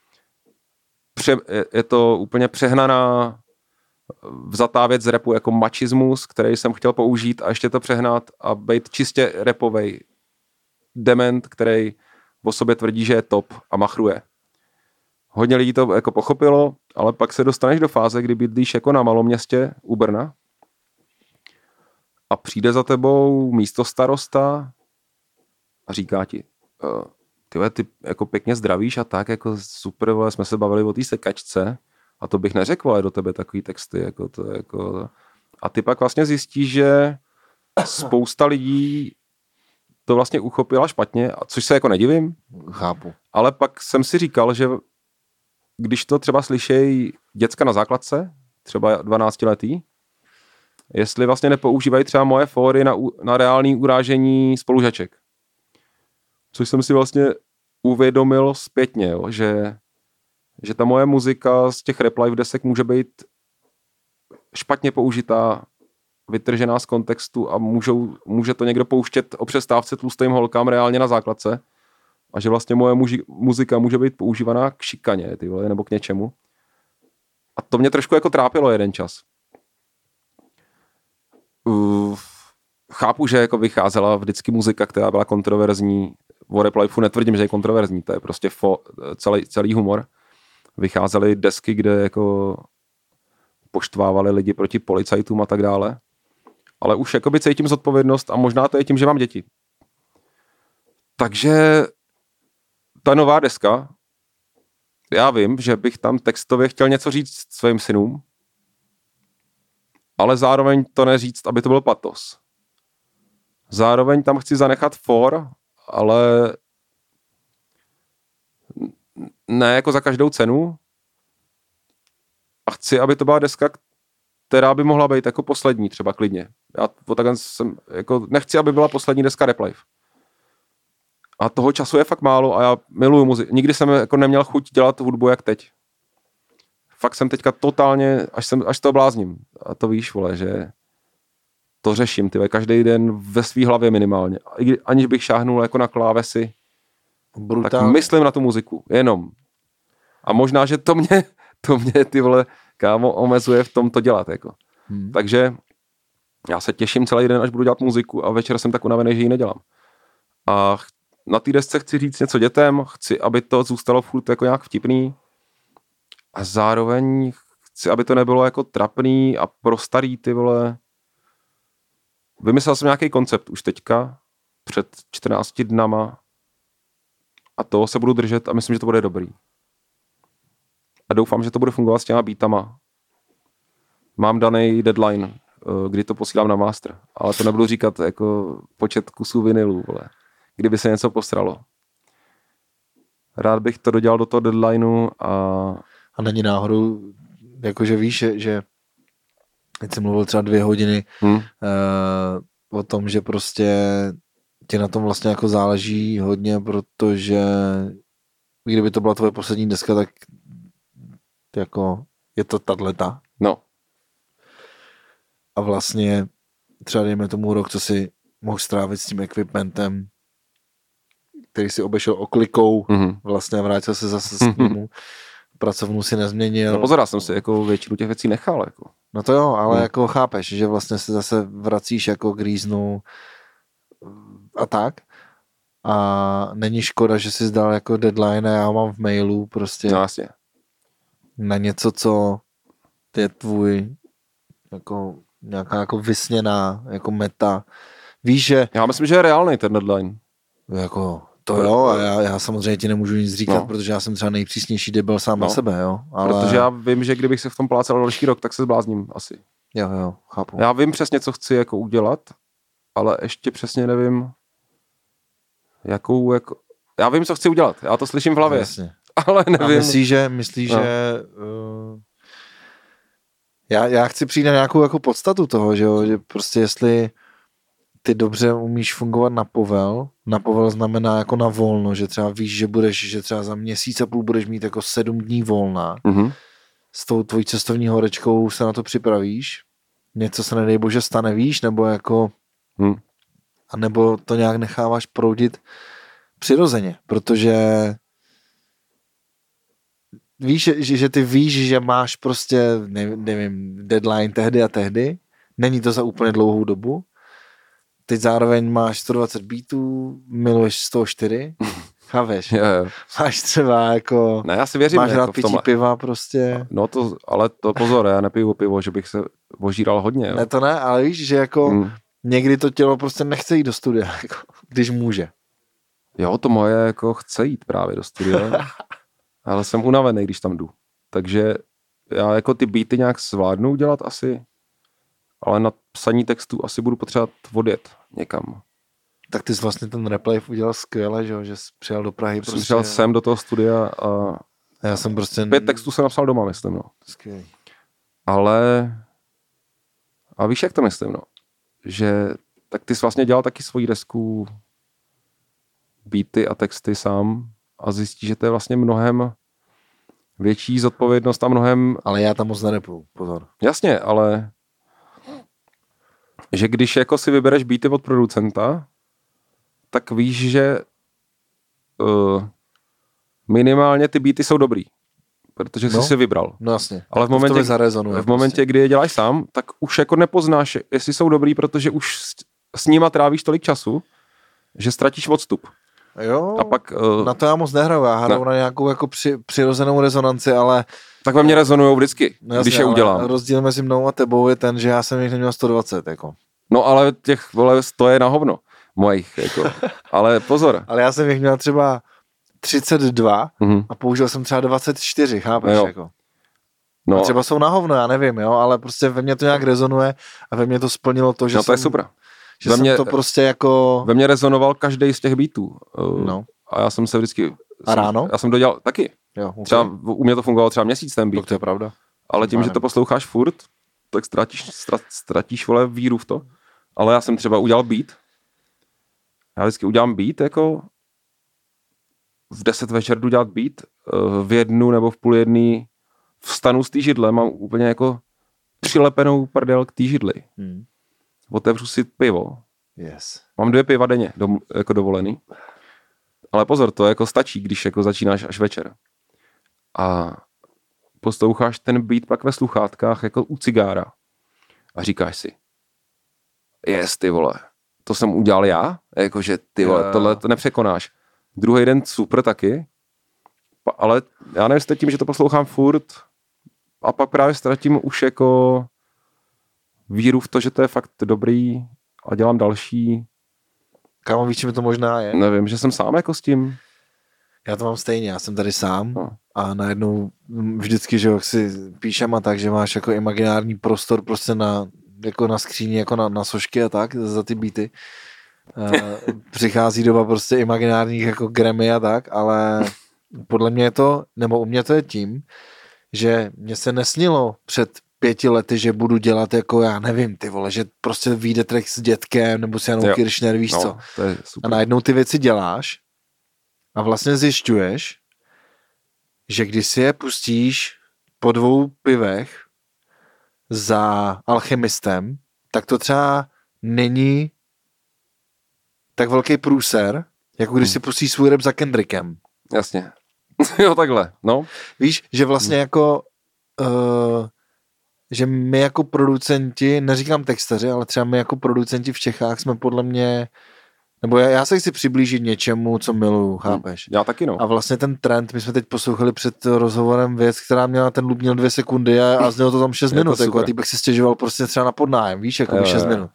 Je to úplně přehnaná vzatá věc z rapu jako machismus, který jsem chtěl použít a ještě to přehnat a být čistě rapovej dement, který o sobě tvrdí, že je top a machruje. Hodně lidí to jako pochopilo, ale pak se dostaneš do fáze, kdy bydlíš jako na malom městě u Brna a přijde za tebou místostarosta a říká ti, ty jako pěkně zdravíš a tak, jako super, vole, jsme se bavili o té sekačce a to bych neřekl, ale do tebe takový texty, jako to jako... A ty pak vlastně zjistíš, že spousta lidí to vlastně uchopila špatně, což se jako nedivím. Chápu. Ale pak jsem si říkal, že když to třeba slyšejí děcka na základce, třeba 12letý, jestli vlastně nepoužívají třeba moje fóry na reální urážení spolužaček. Což jsem si vlastně uvědomil zpětně, jo, že ta moje muzika z těch Rap Life desek může být špatně použitá, vytržená z kontextu a může to někdo pouštět o přestávce tlustým holkám reálně na základce a že vlastně moje muzika může být používaná k šikaně, ty vole, nebo k něčemu. A to mě trošku jako trápilo jeden čas. Chápu, že jako vycházela vždycky muzika, která byla kontroverzní. O Rap Lifeu netvrdím, že je kontroverzní, to je prostě celý humor. Vycházely desky, kde jako poštvávali lidi proti policajtům a tak dále. Ale už jakoby cítím zodpovědnost a možná to je tím, že mám děti. Takže ta nová deska, já vím, že bych tam textově chtěl něco říct svým synům, ale zároveň to neříct, aby to byl patos. Zároveň tam chci zanechat for, ale ne jako za každou cenu. A chci, aby to byla deska, která by mohla být jako poslední, třeba klidně. Já takhle jsem, jako, nechci, aby byla poslední deska Rap Life. A toho času je fakt málo a já miluju muziku. Nikdy jsem jako neměl chuť dělat hudbu jak teď. Fakt jsem teďka totálně, až to blázním. A to víš, vole, že to řeším, tyhle, každý den ve svý hlavě minimálně. Aniž bych šáhnul jako na klávesy, tak myslím na tu muziku, jenom. A možná, že to mě ty vole, kámo, omezuje v tom to dělat, jako. Takže já se těším celý den, až budu dělat muziku a večer jsem tak unavený, že ji nedělám. A na té desce chci říct něco dětem, chci, aby to zůstalo furt jako nějak vtipný a zároveň chci, aby to nebylo jako trapný a pro starý, ty vole. Vymyslel jsem nějaký koncept už teďka, před 14 dnama a toho se budu držet a myslím, že to bude dobrý. A doufám, že to bude fungovat s těma beatama. Mám daný deadline, kdy to posílám na master, ale to nebudu říkat jako počet kusů vinylů, vole. Kdyby se něco posralo. Rád bych to dodělal do toho deadlineu a není náhodou, jakože víš, že teď jsem mluvil třeba 2 hodiny o tom, že prostě ti na tom vlastně jako záleží hodně, protože kdyby to byla tvoje poslední deska, tak jako je to tato. No. A vlastně třeba dejme tomu rok, co si mohl strávit s tím equipmentem, který si obešel oklikou, vlastně vrátil se zase s ním, pracovnu si nezměnil. No pozor, já jsem si jako většinu těch věcí nechal. Jako. No to jo, ale jako chápeš, že vlastně se zase vracíš jako k reasonu a tak. A není škoda, že jsi zdal jako deadline a já mám v mailu prostě no, jasně. na něco, co je tvůj jako nějaká jako vysněná jako meta. Víš, že... Já myslím, že je reálný ten deadline. Jako to jo, a já samozřejmě ti nemůžu nic říkat, protože já jsem třeba nejpřísnější debil sám na sebe, jo. Ale... Protože já vím, že kdybych se v tom plácal další rok, tak se zblázním asi. Jo, chápu. Já vím přesně, co chci jako udělat, ale ještě přesně nevím, jakou jako... Já vím, co chci udělat, já to slyším v hlavě. Jasně. Ale nevím. A myslíš, že já chci přijít na nějakou jako podstatu toho, že jo, že prostě jestli ty dobře umíš fungovat na povel znamená jako na volno, že třeba víš, že třeba za měsíc a půl budeš mít jako 7 dní volna. S tou tvojí cestovní horečkou se na to připravíš. Něco se nedej bože stane, víš, nebo jako a nebo to nějak necháváš proudit přirozeně, protože víš, že ty víš, že máš prostě, nevím, deadline tehdy a tehdy, není to za úplně dlouhou dobu, teď zároveň máš 120 beatů, miluješ 104, chápeš? Yeah. Máš třeba jako, ne, já si věřím, máš jako rád pití piva prostě. No to, ale to pozor, já nepiju pivo, že bych se ožíral hodně. Jo. Ne, to ne, ale víš, že jako někdy to tělo prostě nechce jít do studia, jako, když může. Jo, to moje jako chce jít právě do studia, ale jsem unavený, když tam jdu. Takže já jako ty beaty nějak zvládnu udělat asi, ale na psaní textu asi budu potřebovat odjet někam. Tak ty jsi vlastně ten replay udělal skvěle, že jsi přijel do Prahy. Jsem přijel sem do toho studia a já jsem prostě... 5 textů jsem napsal doma, myslím, no. Skvělý. Ale a víš, jak to myslím, no? Že tak ty jsi vlastně dělal taky svoji desku beaty a texty sám a zjistíš, že to je vlastně mnohem větší zodpovědnost a mnohem... Ale já tam moc nerepuju, pozor. Jasně, ale že když jako si vybereš beaty od producenta, tak víš, že minimálně ty beaty jsou dobrý, protože jsi si vybral. No jasně. Ale v momentě, kdy je děláš sám, tak už jako nepoznáš, jestli jsou dobrý, protože už s nima trávíš tolik času, že ztratíš odstup. Jo, a pak, na to já moc nehraju, já hraju na nějakou jako přirozenou rezonanci, ale... Tak ve mně rezonujou vždycky, no, když je udělám. Rozdíl mezi mnou a tebou je ten, že já jsem jich neměl 120, jako. No ale těch, vole, 100 je na hovno, mojich, jako. Ale pozor. Ale já jsem jich měl třeba 32 a použil jsem třeba 24, chápeš, jako. No. A třeba jsou na hovno, já nevím, jo, ale prostě ve mně to nějak rezonuje a ve mně to splnilo to, že no to je super. Že ve mě, to prostě jako... Ve mně rezonoval každý z těch beatů. No. A já jsem se vždycky... A ráno? Já jsem dodělal taky. Jo, okay. Třeba u mě to fungovalo třeba měsíc ten beat. To je pravda. Ale tím, že to posloucháš furt, tak ztratíš vole víru v to. Ale já jsem třeba udělal beat. Já vždycky udělám beat, jako v 10 večer jdu dělat beat, v 1 nebo v 12:30 vstanu z té židle, mám úplně jako přilepenou prdel k té židli. Otevřu si pivo. Yes. Mám 2 piva denně, jako dovolený. Ale pozor, to jako stačí, když jako začínáš až večer. A posloucháš ten beat pak ve sluchátkách jako u cigára. A říkáš si, ty vole, to jsem udělal já? Jakože ty vole, tohle to nepřekonáš. Druhý den super taky, ale já nevím, jestli tím, že to poslouchám furt a pak právě ztratím už jako víru v to, že to je fakt dobrý a dělám další. Kámo, víš, čím to možná je? Nevím, že jsem sám jako s tím. Já to mám stejně, já jsem tady sám a najednou vždycky, že jo, si píšem a tak, že máš jako imaginární prostor prostě jako na skříni, jako na sošky a tak, za ty beaty. Přichází doba prostě imaginárních jako Grammy a tak, ale podle mě je to, nebo u mě to je tím, že mě se nesnilo před 5 lety, že budu dělat jako, já nevím, ty vole, že prostě vyjde track s Dětkem, nebo s Janou Kiršner, víš co. To je super. A najednou ty věci děláš a vlastně zjišťuješ, že když si je pustíš po 2 pivech za Alchemistem, tak to třeba není tak velký průser, jako když si pustíš svůj rap za Kendrickem. Jasně. Jo, takhle, no. Víš, že vlastně jako že my jako producenti, neříkám textaři, ale třeba my jako producenti v Čechách jsme podle mě, nebo já se chci přiblížit něčemu, co miluju, chápeš? Já taky, no. A vlastně ten trend, my jsme teď poslouchali před rozhovorem věc, která měla, ten loop měl 2 sekundy a znělo to tam 6 minut, jako, a ty bych si stěžoval prostě třeba na podnájem, víš, jako 6 minut.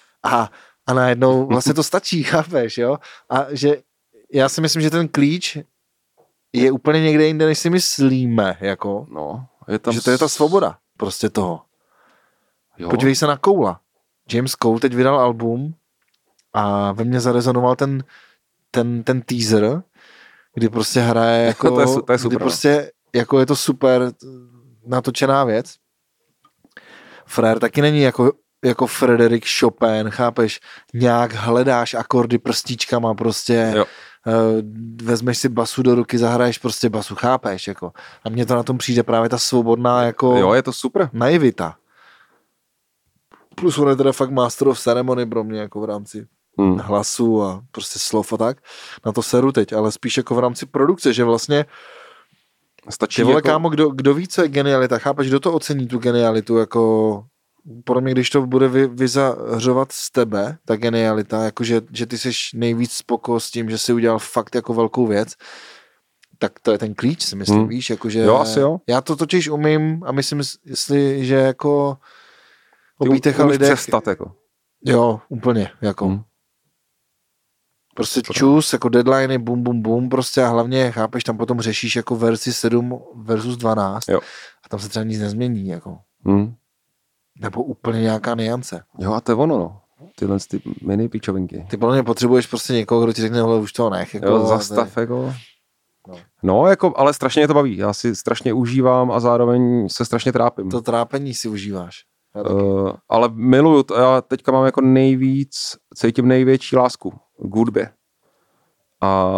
A najednou vlastně to stačí, chápeš, jo? A že já si myslím, že ten klíč je úplně někde jinde, než si myslíme, jako. No, je tam... Že to je ta svoboda prostě toho. Jo. Podívej se na Coula. James Cole teď vydal album a ve mně zarezonoval ten teaser, kdy prostě hraje jako... to je super, kdy prostě jako je to super natočená věc. Frér taky není jako Frédéric Chopin, chápeš? Nějak hledáš akordy prstíčkama prostě... Jo. Vezmeš si basu do ruky, zahraješ prostě basu, chápeš, jako. A mně to na tom přijde právě ta svobodná, jako... Jo, je to super. Naivita. Plus on je teda fakt master of ceremony pro mě, jako v rámci hlasu a prostě slov a tak. Na to seru teď, ale spíš jako v rámci produkce, že vlastně stačí vole, jako... kámo, kdo ví, co je genialita, chápeš, kdo to ocení tu genialitu, jako... Podle mě, když to bude vyzařovat z tebe, ta genialita, jako že ty jsi nejvíc spoko s tím, že jsi udělal fakt jako velkou věc, tak to je ten klíč, si myslím, víš, jakože... Jo, asi jo. Já to totiž umím a myslím, že jako o bítech a lidech... přestat, jako. Jo, úplně, jako. Prostě čus, jako deadliny, bum, bum, bum, prostě a hlavně, chápeš, tam potom řešíš jako verzi 7 versus 12 jo. A tam se třeba nic nezmění, jako. Nebo úplně nějaká niance. Jo, a to je ono, no. Tyhle ty mini pičovinky. Ty podle mě potřebuješ prostě někoho, kdo ti řekne, hele, už to nech. Jako, jo, zastav, jako. No, jako, ale strašně mě to baví. Já si strašně užívám a zároveň se strašně trápím. To trápení si užíváš. Ale miluju to. Já teďka mám jako cítím největší lásku k hudbě. A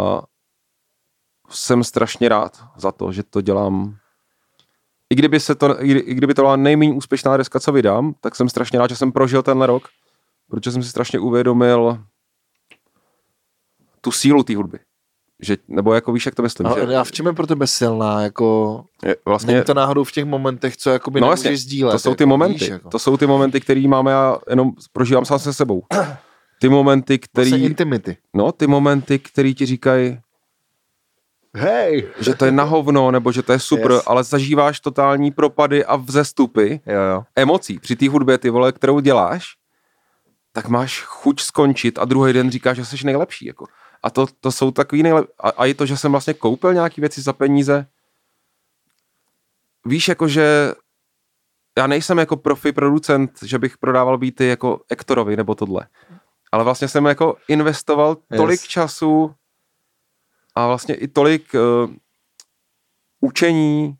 jsem strašně rád za to, že to dělám. I kdyby to byla nejméně úspěšná deska, co vydám, tak jsem strašně rád, že jsem prožil tenhle rok, protože jsem si strašně uvědomil tu sílu té hudby. Že, nebo jako víš, jak to myslím. A v čem je pro tebe silná? Jako, vlastně, není to náhodou v těch momentech, co jakoby nemůžeš sdílet. To jsou ty jako, momenty. Víš, jako. To jsou ty momenty, které máme, já jenom prožívám sám se sebou. Ty momenty, které... Vlastně intimity. No, ty momenty, které ti říkají, hej, že to je na hovno, nebo že to je super, yes. Ale zažíváš totální propady a vzestupy emocí. Při té hudbě, ty vole, kterou děláš, tak máš chuť skončit a druhý den říkáš, že jsi nejlepší. Jako. A to jsou takový nejlepší. A i to, že jsem vlastně koupil nějaký věci za peníze. Víš, jako že já nejsem jako profi producent, že bych prodával beaty jako Ektorovi nebo tohle. Ale vlastně jsem jako investoval tolik času a vlastně i tolik učení,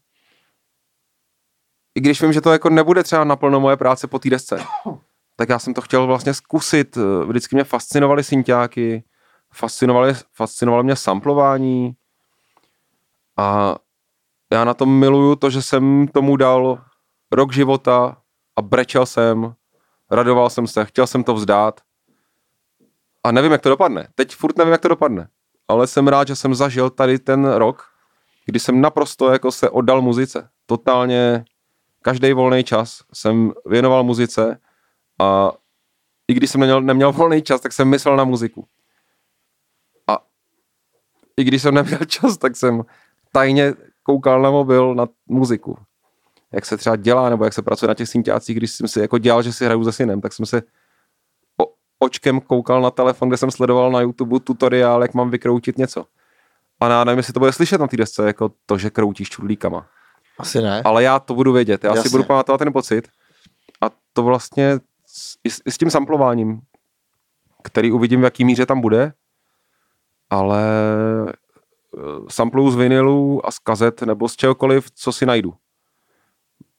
i když vím, že to jako nebude třeba naplno moje práce po té desce, tak já jsem to chtěl vlastně zkusit. Vždycky mě fascinovaly synťáky, fascinovalo mě samplování a já na tom miluju to, že jsem tomu dal rok života a brečel jsem, radoval jsem se, chtěl jsem to vzdát a nevím, jak to dopadne. Teď furt nevím, jak to dopadne. Ale jsem rád, že jsem zažil tady ten rok, kdy jsem naprosto jako se oddal muzice. Totálně každý volný čas jsem věnoval muzice a i když jsem neměl volný čas, tak jsem myslel na muziku. A i když jsem neměl čas, tak jsem tajně koukal na mobil na muziku. Jak se třeba dělá, nebo jak se pracuje na těch synťácích, když jsem si jako dělal, že si hraju se synem, tak jsem se očkem koukal na telefon, kde jsem sledoval na YouTube tutoriál, jak mám vykroutit něco. A já nevím, jestli to bude slyšet na té desce, jako to, že kroutíš čudlíkama. Asi ne. Ale já to budu vědět, já Jasně. si budu pamatovat ten pocit. A to vlastně i s tím samplováním, který uvidím, v jaký míře tam bude, ale sampluju z vinilu a z kazet, nebo z čehokoliv, co si najdu.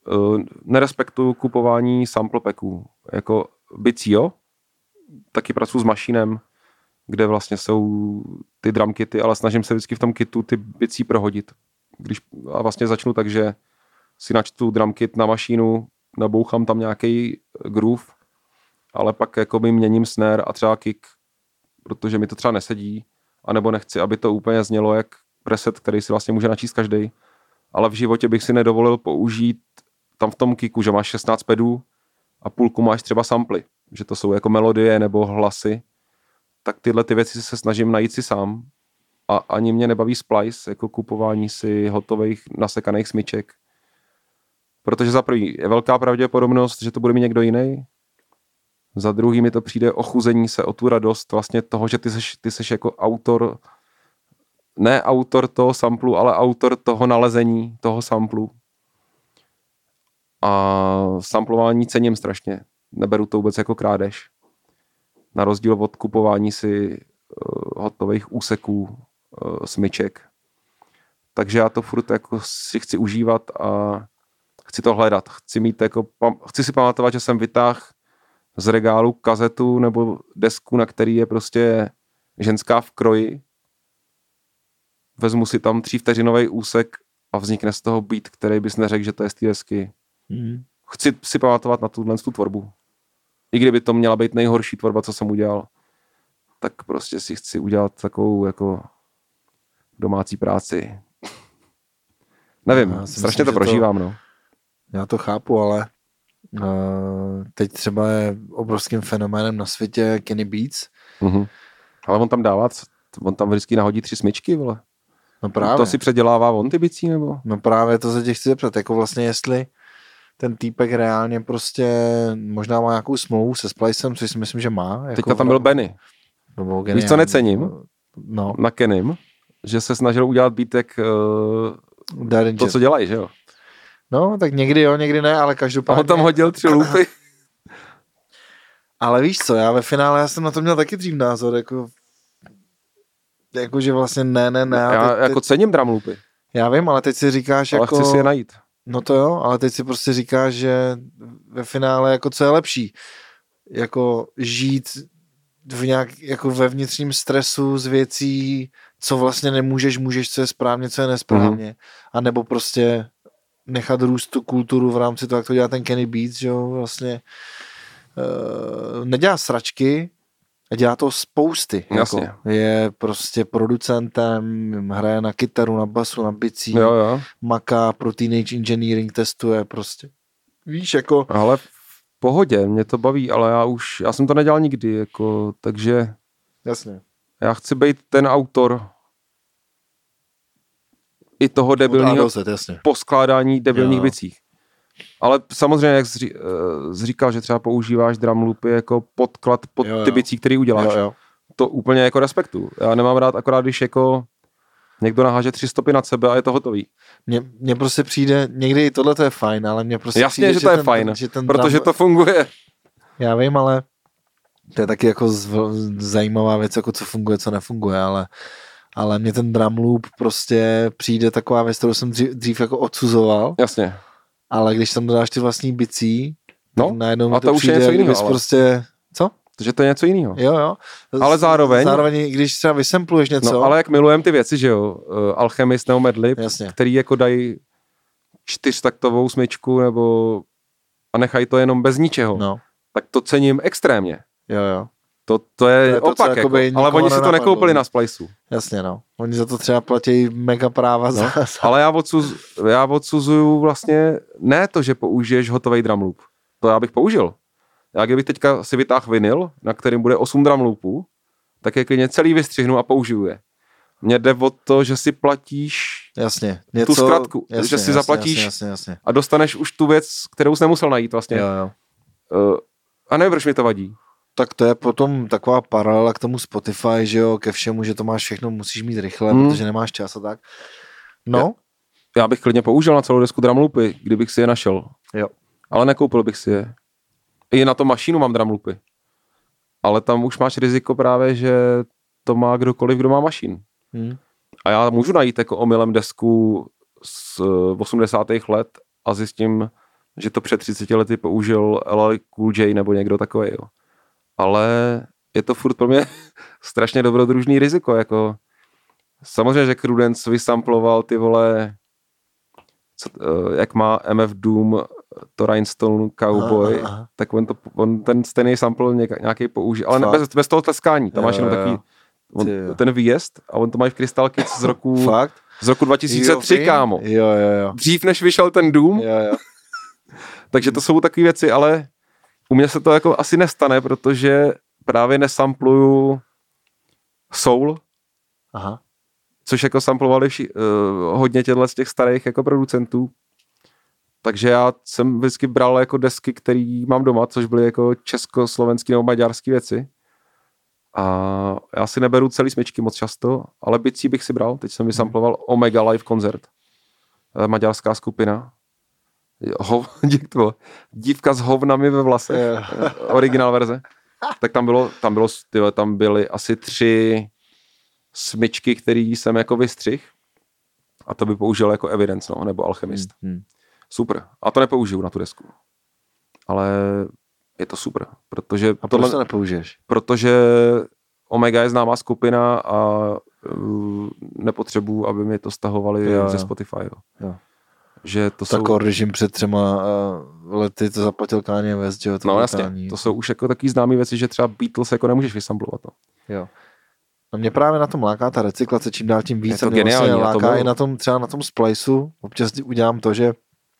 nerespektuju kupování sample packů. Jako bicí, jo? Taky pracuji s mašinem, kde vlastně jsou ty drum kity, ale snažím se vždycky v tom kitu ty bicí prohodit. A vlastně začnu tak, že si načtu drum kit na mašínu, nabouchám tam nějaký groove, ale pak jakoby měním snare a třeba kick, protože mi to třeba nesedí, anebo nechci, aby to úplně znělo jak preset, který si vlastně může načíst každý. Ale v životě bych si nedovolil použít tam v tom kicku, že máš 16 pedů a půlku máš třeba samply, že to jsou jako melodie nebo hlasy, tak tyhle ty věci se snažím najít si sám a ani mě nebaví splice, jako kupování si hotových nasekaných smyček. Protože za prvý je velká pravděpodobnost, že to bude mít někdo jiný. Za druhý mi to přijde ochuzení se o tu radost vlastně toho, že ty seš jako autor, ne autor toho samplu, ale autor toho nalezení toho samplu. A samplování cením strašně. Neberu to vůbec jako krádež. Na rozdíl od kupování si hotových úseků, smyček. Takže já to furt jako si chci užívat a chci to hledat. Chci si pamatovat, že jsem vytáhl z regálu kazetu nebo desku, na který je prostě ženská v kroji. Vezmu si tam 3vteřinový úsek a vznikne z toho beat, který bys neřekl, že to je z té desky. Chci si pamatovat na tu tvorbu. I kdyby to měla být nejhorší tvorba, co jsem udělal, tak prostě si chci udělat takovou jako domácí práci. Nevím, strašně myslím, to prožívám, no. Já to chápu, ale teď třeba je obrovským fenoménem na světě Kenny Beats. Ale on tam vždycky nahodí 3 smyčky, vole. No právě. To si předělává on ty bicí, nebo? No právě, to se tě chci zeptat, jako vlastně jestli ten týpek reálně prostě možná má nějakou smlouvu se Splicem, což si myslím, že má. Jako teďka tam byl Benny. Víš, co necením? No. Na Kenym, že se snažil udělat beatek to, co dělají, že jo? No, tak někdy jo, někdy ne, ale každopádně... A on tam hodil 3 loopy. Ale víš co, já ve finále, já jsem na to měl taky dřív názor, jako že vlastně ne. Já jako cením drum loopy. Já vím, ale teď si říkáš ale jako... chci si je najít. No to jo, ale teď si prostě říkáš, že ve finále jako co je lepší, jako žít jako ve vnitřním stresu z věcí, co vlastně můžeš, co je správně, co je nesprávně, a nebo prostě nechat růst tu kulturu v rámci toho, jak to dělá ten Kenny Beats, že jo, vlastně nedělá sračky a dělá to spousty. Jasně. Jako, je prostě producentem, hraje na kytaru, na basu, na bicí, maká pro Teenage Engineering, testuje prostě. Víš, jako... Ale v pohodě, mě to baví, ale já jsem to nedělal nikdy, jako, takže... Jasně. Já chci být ten autor i toho debilního poskládání debilních bicích. Ale samozřejmě, jak jsi říkal, že třeba používáš drum loopy jako podklad pod ty bicí, který uděláš. Jo. To úplně jako respektu. Já nemám rád akorát, když jako někdo naháže 3 stopy nad sebe a je to hotový. Mně prostě přijde, někdy i tohle to je fajn, ale mně prostě jasně, přijde, že to je fajn, protože to funguje. Já vím, ale to je taky jako zajímavá věc, jako co funguje, co nefunguje, ale mně ten drum loop prostě přijde taková věc, kterou jsem dřív jako odsuzoval. Jasně. Ale když tam dodáš ty vlastní bicí, tak najednou mi to přijde, už je něco jiného, prostě... Co? Takže to je něco jiného. Jo. Ale zároveň, když třeba vysempluješ něco... No, ale jak milujem ty věci, že jo? Alchemist nebo Madlib, který jako dají 4taktovou smyčku a nechají to jenom bez ničeho. No. Tak to cením extrémně. Jo. To je opak, jako, ale oni si to nekoupili na Spliceu. Jasně, no. Oni za to třeba platí mega práva za... Ale já odsuzuju vlastně ne to, že použiješ hotový drum loop. To já bych použil. Já kdybych teďka si vytáhl vinyl, na kterým bude 8 drum loopů, tak je klidně celý vystřihnu a použiju je. Mně jde o to, že si platíš tu zkratku, že si zaplatíš a dostaneš už tu věc, kterou jsi nemusel najít vlastně. Jo. A nevím, proč mi to vadí. Tak to je potom taková paralela k tomu Spotify, že jo, ke všemu, že to máš všechno, musíš mít rychle, protože nemáš čas a tak. No. Já bych klidně použil na celou desku drum loopy, kdybych si je našel. Jo. Ale nekoupil bych si je. I na to mašínu mám drum loopy. Ale tam už máš riziko právě, že to má kdokoliv, kdo má mašín. A já můžu najít jako omylem desku z 80. let a zjistím, že to před 30 lety použil LL Cool J nebo někdo takový, jo. Ale je to furt pro mě strašně dobrodružný riziko, jako samozřejmě, že Creedence vysamploval ty vole, jak má MF Doom, to Rhinestone Cowboy, tak on ten stejný sample nějaký použil, ale bez toho tleskání, tam máš jenom takový ten výjezd a on to má v Crystal Kids z roku 2003, kámo. Jo. Dřív, než vyšel ten Doom. Jo. Takže to jsou takové věci, ale u mě se to jako asi nestane, protože právě nesampluju soul, což jako samplovali hodně z těch starých jako producentů. Takže já jsem vždycky bral jako desky, které mám doma, což byly jako československý nebo maďarský věci. A já si neberu celý smyčky moc často, ale bicí bych si bral. Teď jsem vysamploval Omega Live koncert. Maďarská skupina. Dívka s hovnami ve vlasech. Originál verze. Tak tam byly asi 3 smyčky, které jsem jako vystřih. A to by použil jako Evidence, no, nebo Alchemist. Super. A to nepoužiju na tu desku. Ale je to super, protože... A proč to nepoužiješ? Protože Omega je známá skupina a nepotřebuji, aby mi to stahovali ze Spotify. Jo. Že to tak jsou... když jim před 3 lety to zaplatil Kanye West, jo? No jasně, to jsou už jako taky známé věci, že třeba Beatles jako nemůžeš vysamplovat. No. Jo. A mě právě na tom láká ta recyklace, čím dál tím víc. Je to geniální. Láká i třeba na tom Spliceu. Občas udělám to, že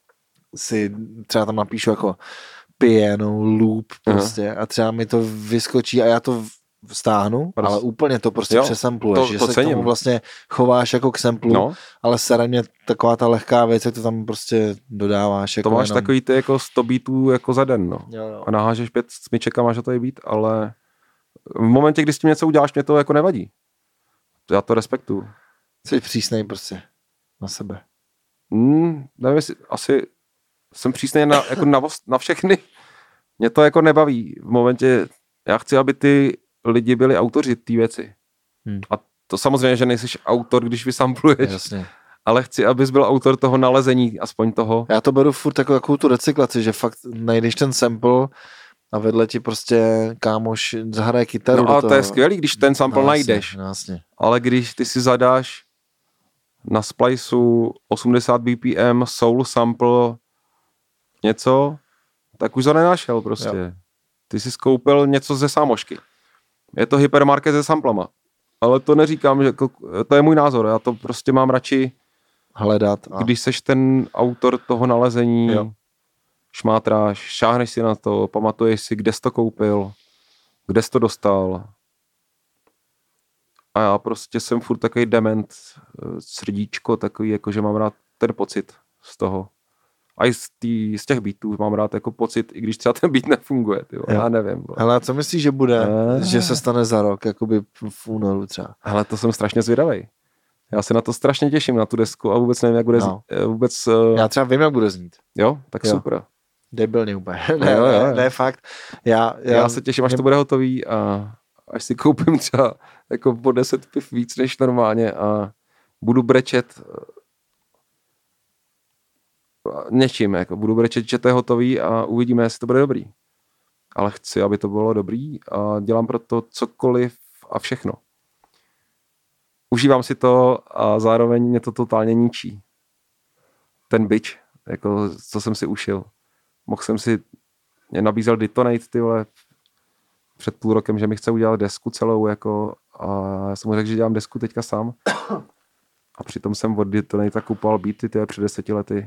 si třeba tam napíšu jako piano, loop prostě a třeba mi to vyskočí a já to stáhnu, ale úplně to prostě přesampluješ, že se cením. K tomu vlastně chováš jako k samplu, ale sere mě taková ta lehká věc, jak to tam prostě dodáváš. Jako to máš takový ty jako 100 beatů jako za den, no. Jo. A nahážeš 5 smyček a máš to tady být, ale v momentě, kdy s tím něco uděláš, mě to jako nevadí. Já to respektuju. Jsi přísnej prostě na sebe. Nevím, asi jsem přísnej na všechny. Mě to jako nebaví. V momentě, já chci, aby ty lidi byli autoři té věci. A to samozřejmě, že nejsi autor, když vysampluješ. Jasně. Ale chci, abys byl autor toho nalezení, aspoň toho. Já to beru furt takovou tu recyklaci, že fakt najdeš ten sample a vedle ti prostě kámoš zahraje kytaru. No ale to je skvělý, když ten sample najdeš. Jasně. Ale když ty si zadáš na Spliceu 80 BPM, soul sample, něco, tak už to nenašel prostě. Jo. Ty jsi skoupil něco ze sámošky. Je to hypermarket se samplama. Ale to neříkám, že to je můj názor. Já to prostě mám radši hledat. Když seš ten autor toho nalezení, šmátráš, šáhneš si na to, pamatuješ si, kde jsi to koupil, kde jsi to dostal. A já prostě jsem furt takový dement, srdíčko, takový, jako že mám rád ten pocit z toho. A i z těch beatů mám rád jako pocit, i když třeba ten beat nefunguje, tyjo, já nevím. Hele, a co myslíš, že bude, že se stane za rok, jakoby v únoru třeba? Hele, to jsem strašně zvědavej. Já se na to strašně těším, na tu desku a vůbec nevím, jak bude vůbec... Já třeba vím, jak bude znít. Jo? Tak super. Debilně úplně. Ne, fakt. Já se těším, až to bude hotový a až si koupím třeba jako po 10 piv víc než normálně a budu brečet něčím, jako budu brečet, že to je hotový a uvidíme, jestli to bude dobrý. Ale chci, aby to bylo dobrý a dělám pro to cokoliv a všechno. Užívám si to a zároveň mě to totálně ničí. Ten bič, jako co jsem si ušil. Mohl jsem si, mě nabízel Detonate, ty vole, před půl rokem, že mi chce udělat desku celou, jako, a já jsem mu řekl, že dělám desku teďka sám. A přitom jsem od Detonate kupoval beaty, ty před 10 lety.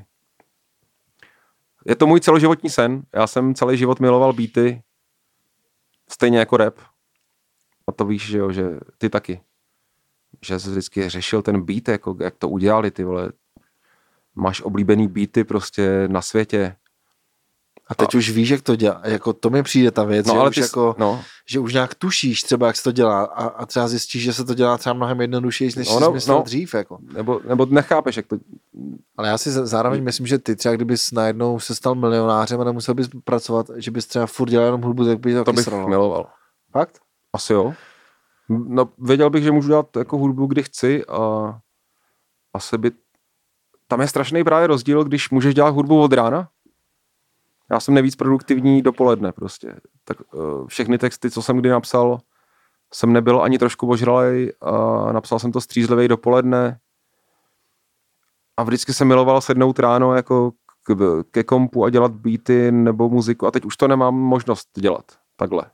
Je to můj celoživotní sen. Já jsem celý život miloval beaty, stejně jako rap. A to víš, že jo, že ty taky. Že jsi vždycky řešil ten beat, jako jak to udělali, ty vole. Máš oblíbený beaty prostě na světě. A teď už víš, jak to dělá. Jako to mi přijde ta věc, že, už jako, že už nějak tušíš třeba, jak se to dělá a třeba zjistíš, že se to dělá třeba mnohem jednodušeji, než jsi myslel dřív. Jako. Nebo nechápeš, jak to... Ale já si zároveň myslím, že ty třeba kdybys najednou se stal milionářem a nemusel bys pracovat, že bys třeba furt dělal jenom hudbu, tak by to bych miloval. Fakt? Asi jo. No, věděl bych, že můžu dělat jako hudbu, kdy chci a asi by... Tam je strašný právě rozdíl, když můžeš dělat hudbu od rána Já jsem nejvíc produktivní dopoledne prostě. Tak všechny texty, co jsem kdy napsal, jsem nebyl ani trošku ožralej a napsal jsem to střízlivej dopoledne a vždycky jsem miloval sednout ráno jako ke kompu a dělat beaty nebo muziku a teď už to nemám možnost dělat takhle.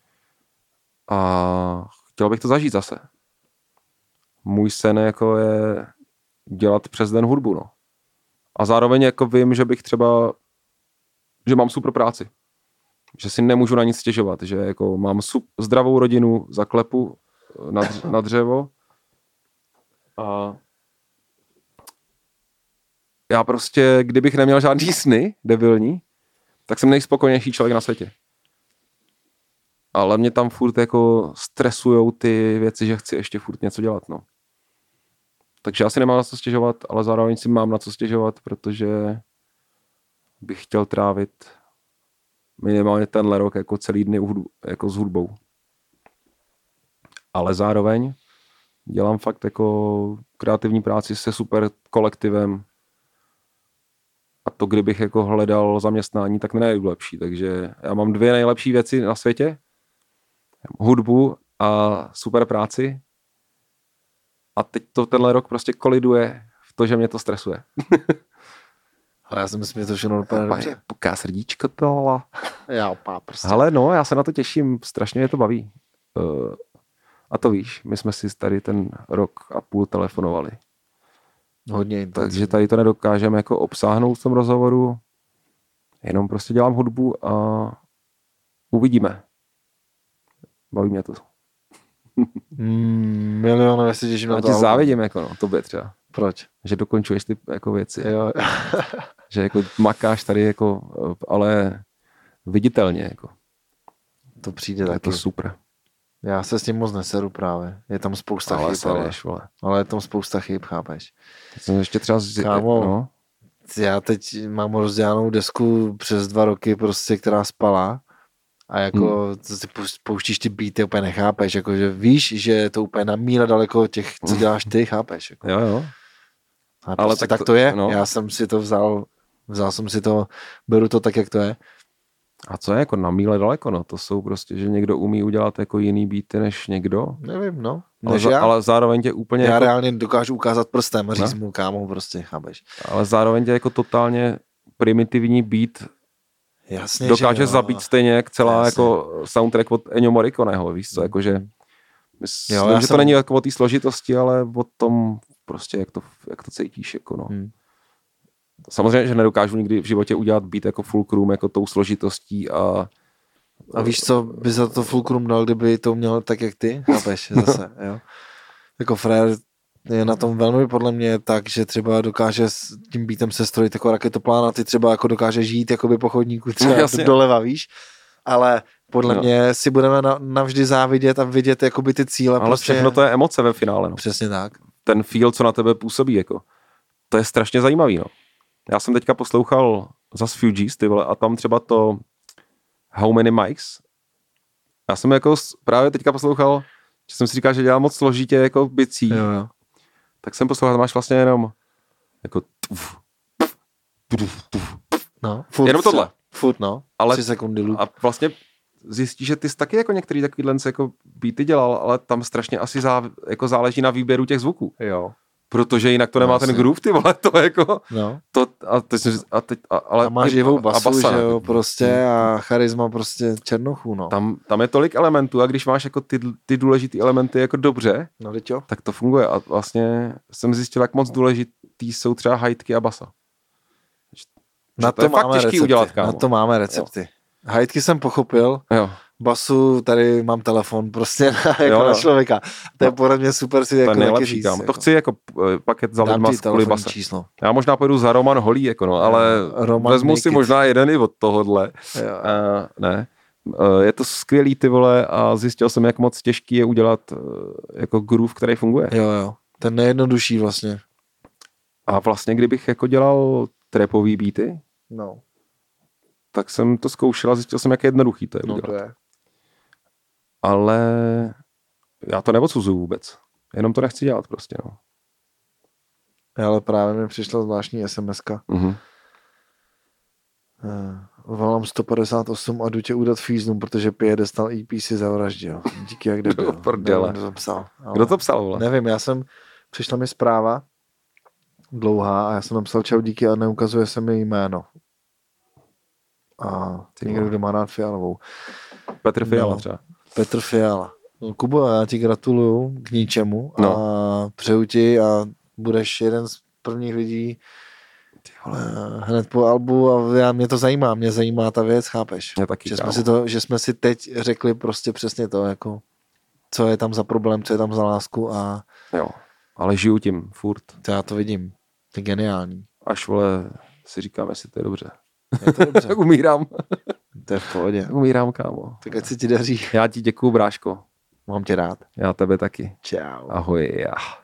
A chtěl bych to zažít zase. Můj sen jako je dělat přes den hudbu, no. A zároveň jako vím, že bych třeba, že mám super práci. Že si nemůžu na nic stěžovat, že jako mám zdravou rodinu, zaklepu na dřevo a já prostě, kdybych neměl žádný sny debilní, tak jsem nejspokojnější člověk na světě. Ale mě tam furt jako stresujou ty věci, že chci ještě furt něco dělat, no. Takže já si nemám na co stěžovat, ale zároveň si mám na co stěžovat, protože bych chtěl trávit minimálně tenhle rok jako celý dny jako s hudbou. Ale zároveň dělám fakt jako kreativní práci se super kolektivem a to, kdybych jako hledal zaměstnání, tak nejdu lepší. Takže já mám 2 nejlepší věci na světě. Hudbu a super práci. A teď to tenhle rok prostě koliduje v to, že mě to stresuje. Ale já si myslím, že to všechno dopadne dobře. Puká srdíčko to. Já opá prostě. Ale no, já se na to těším, strašně mě to baví. A to víš, my jsme si tady ten rok a půl telefonovali. Hodně intenzivně. Takže tady to nedokážeme jako obsáhnout v tom rozhovoru. Jenom prostě dělám hudbu a uvidíme. Baví mě to. Milionové si těším na to. Já ti závidím, jako no, tobě třeba. Proč? Že dokončuješ ty jako věci. Jo. Že jako makáš tady jako, ale viditelně jako. To přijde taky. Je to super. Já se s tím moc neseru právě. Je tam spousta chyb. Ale je tam spousta chyb, chápeš? Jsem ještě třeba Kámo, no. Já teď mám rozdělanou desku přes 2 roky prostě, která spala. A jako si pouštíš ty beaty, úplně nechápeš, jako, že víš, že je to úplně na míle daleko těch, co děláš ty, chápeš. Jako. Jo. Ale prostě tak to je, no. Já jsem si to vzal jsem si to, beru to tak, jak to je. A co je jako na míle daleko, no, to jsou prostě, že někdo umí udělat jako jiný beaty než někdo. Nevím, no. Ale zároveň tě úplně já jako... reálně dokážu ukázat prstem a říct mu, kámo, prostě, chápeš. Ale zároveň tě jako totálně primitivní beat jasně, dokáže zabít stejně jak celá jako soundtrack od Ennio Morriconeho, víš co, jakože myslím, že to není jako o té složitosti, ale o tom prostě, jak to cítíš, jako no. Samozřejmě, že nedokážu nikdy v životě udělat beat jako Fulcrum, jako tou složitostí a víš, co by za to Fulcrum dal, kdyby to měl tak, jak ty, chápeš, zase, jo. Jako Frér je na tom velmi podle mě tak, že třeba dokáže s tím beatem sestrojit jako raketoplán a ty třeba jako dokáže žít jakoby po chodníku třeba doleva, víš, ale podle mě si budeme navždy závidět a vidět jakoby ty cíle. Ale prostě všechno to je emoce ve finále, no. Přesně tak. Ten feel, co na tebe působí, jako. To je strašně zajímavý, no. Já jsem teďka poslouchal zas Fugees, ty vole, a tam třeba to How Many Mics. Já jsem jako právě teďka poslouchal, že jsem si říkal, že dělám moc složitě jako bicí. Jo. Tak jsem poslouchal, máš vlastně jenom jako no, furt jenom tohle. Furt, no. Ale 3 sekundy loop. A vlastně zjistíš, že ty jsi taky jako některý takovýhle jako beaty dělal, ale tam strašně asi jako záleží na výběru těch zvuků. Jo. Protože jinak to nemá ten groove, ty vole, to jako... No. To, ale a máš živou basu, že jo, prostě a charisma prostě černochů, no. Tam je tolik elementů a když máš jako ty důležitý elementy jako dobře, no, tak to funguje a vlastně jsem zjistil, jak moc důležitý jsou třeba hajtky a basa. Na to je fakt těžký recepty. Udělat, kámo. Na to máme recepty. Hajtky jsem pochopil, basu, tady mám telefon prostě na člověka. To je podle mě super si jako taky říct. To chci jako paket za lidma z kvůli basa. Číslo. Já možná pojedu za Roman Holý, jako no, ale vezmu si možná jeden i od tohohle. Ne. Je to skvělý, ty vole, a zjistil jsem, jak moc těžký je udělat jako groove, který funguje. Jo. Ten nejjednodušší vlastně. A vlastně, kdybych jako dělal trapový beaty, no, tak jsem to zkoušel a zjistil jsem, jak jednoduchý to je udělat. To je. Ale já to neodsuzuju vůbec. Jenom to nechci dělat prostě, no. Ale právě mi přišla zvláštní SMS-ka. volám 158 a jdu tě udat fíznu, protože Piedestal EP si zavraždil. Díky, jak debil. Prdele. Kdo to psal? Kdo to psal, vole? Nevím, přišla mi zpráva dlouhá a já jsem napsal čau, díky a neukazuje se mi jméno. A někdo, kdo má rád Fialovou. Petr Fiala třeba. Petr Fiala. No, Kubo, já ti gratuluju k ničemu a přeju ti a budeš jeden z prvních lidí hned po albu a mě to zajímá, mě zajímá ta věc, chápeš? Taky, že jsme si teď řekli prostě přesně to, jako co je tam za problém, co je tam za lásku a... Jo, ale žiju tím furt. To já to vidím, to je geniální. Až, vole, si říkám, jestli to je dobře. Je to dobře. Tak umírám. To je v pohodě. Umírám, kámo. Tak ať se ti daří. Já ti děkuju, bráško. Mám tě rád. Já tebe taky. Čau. Ahoj.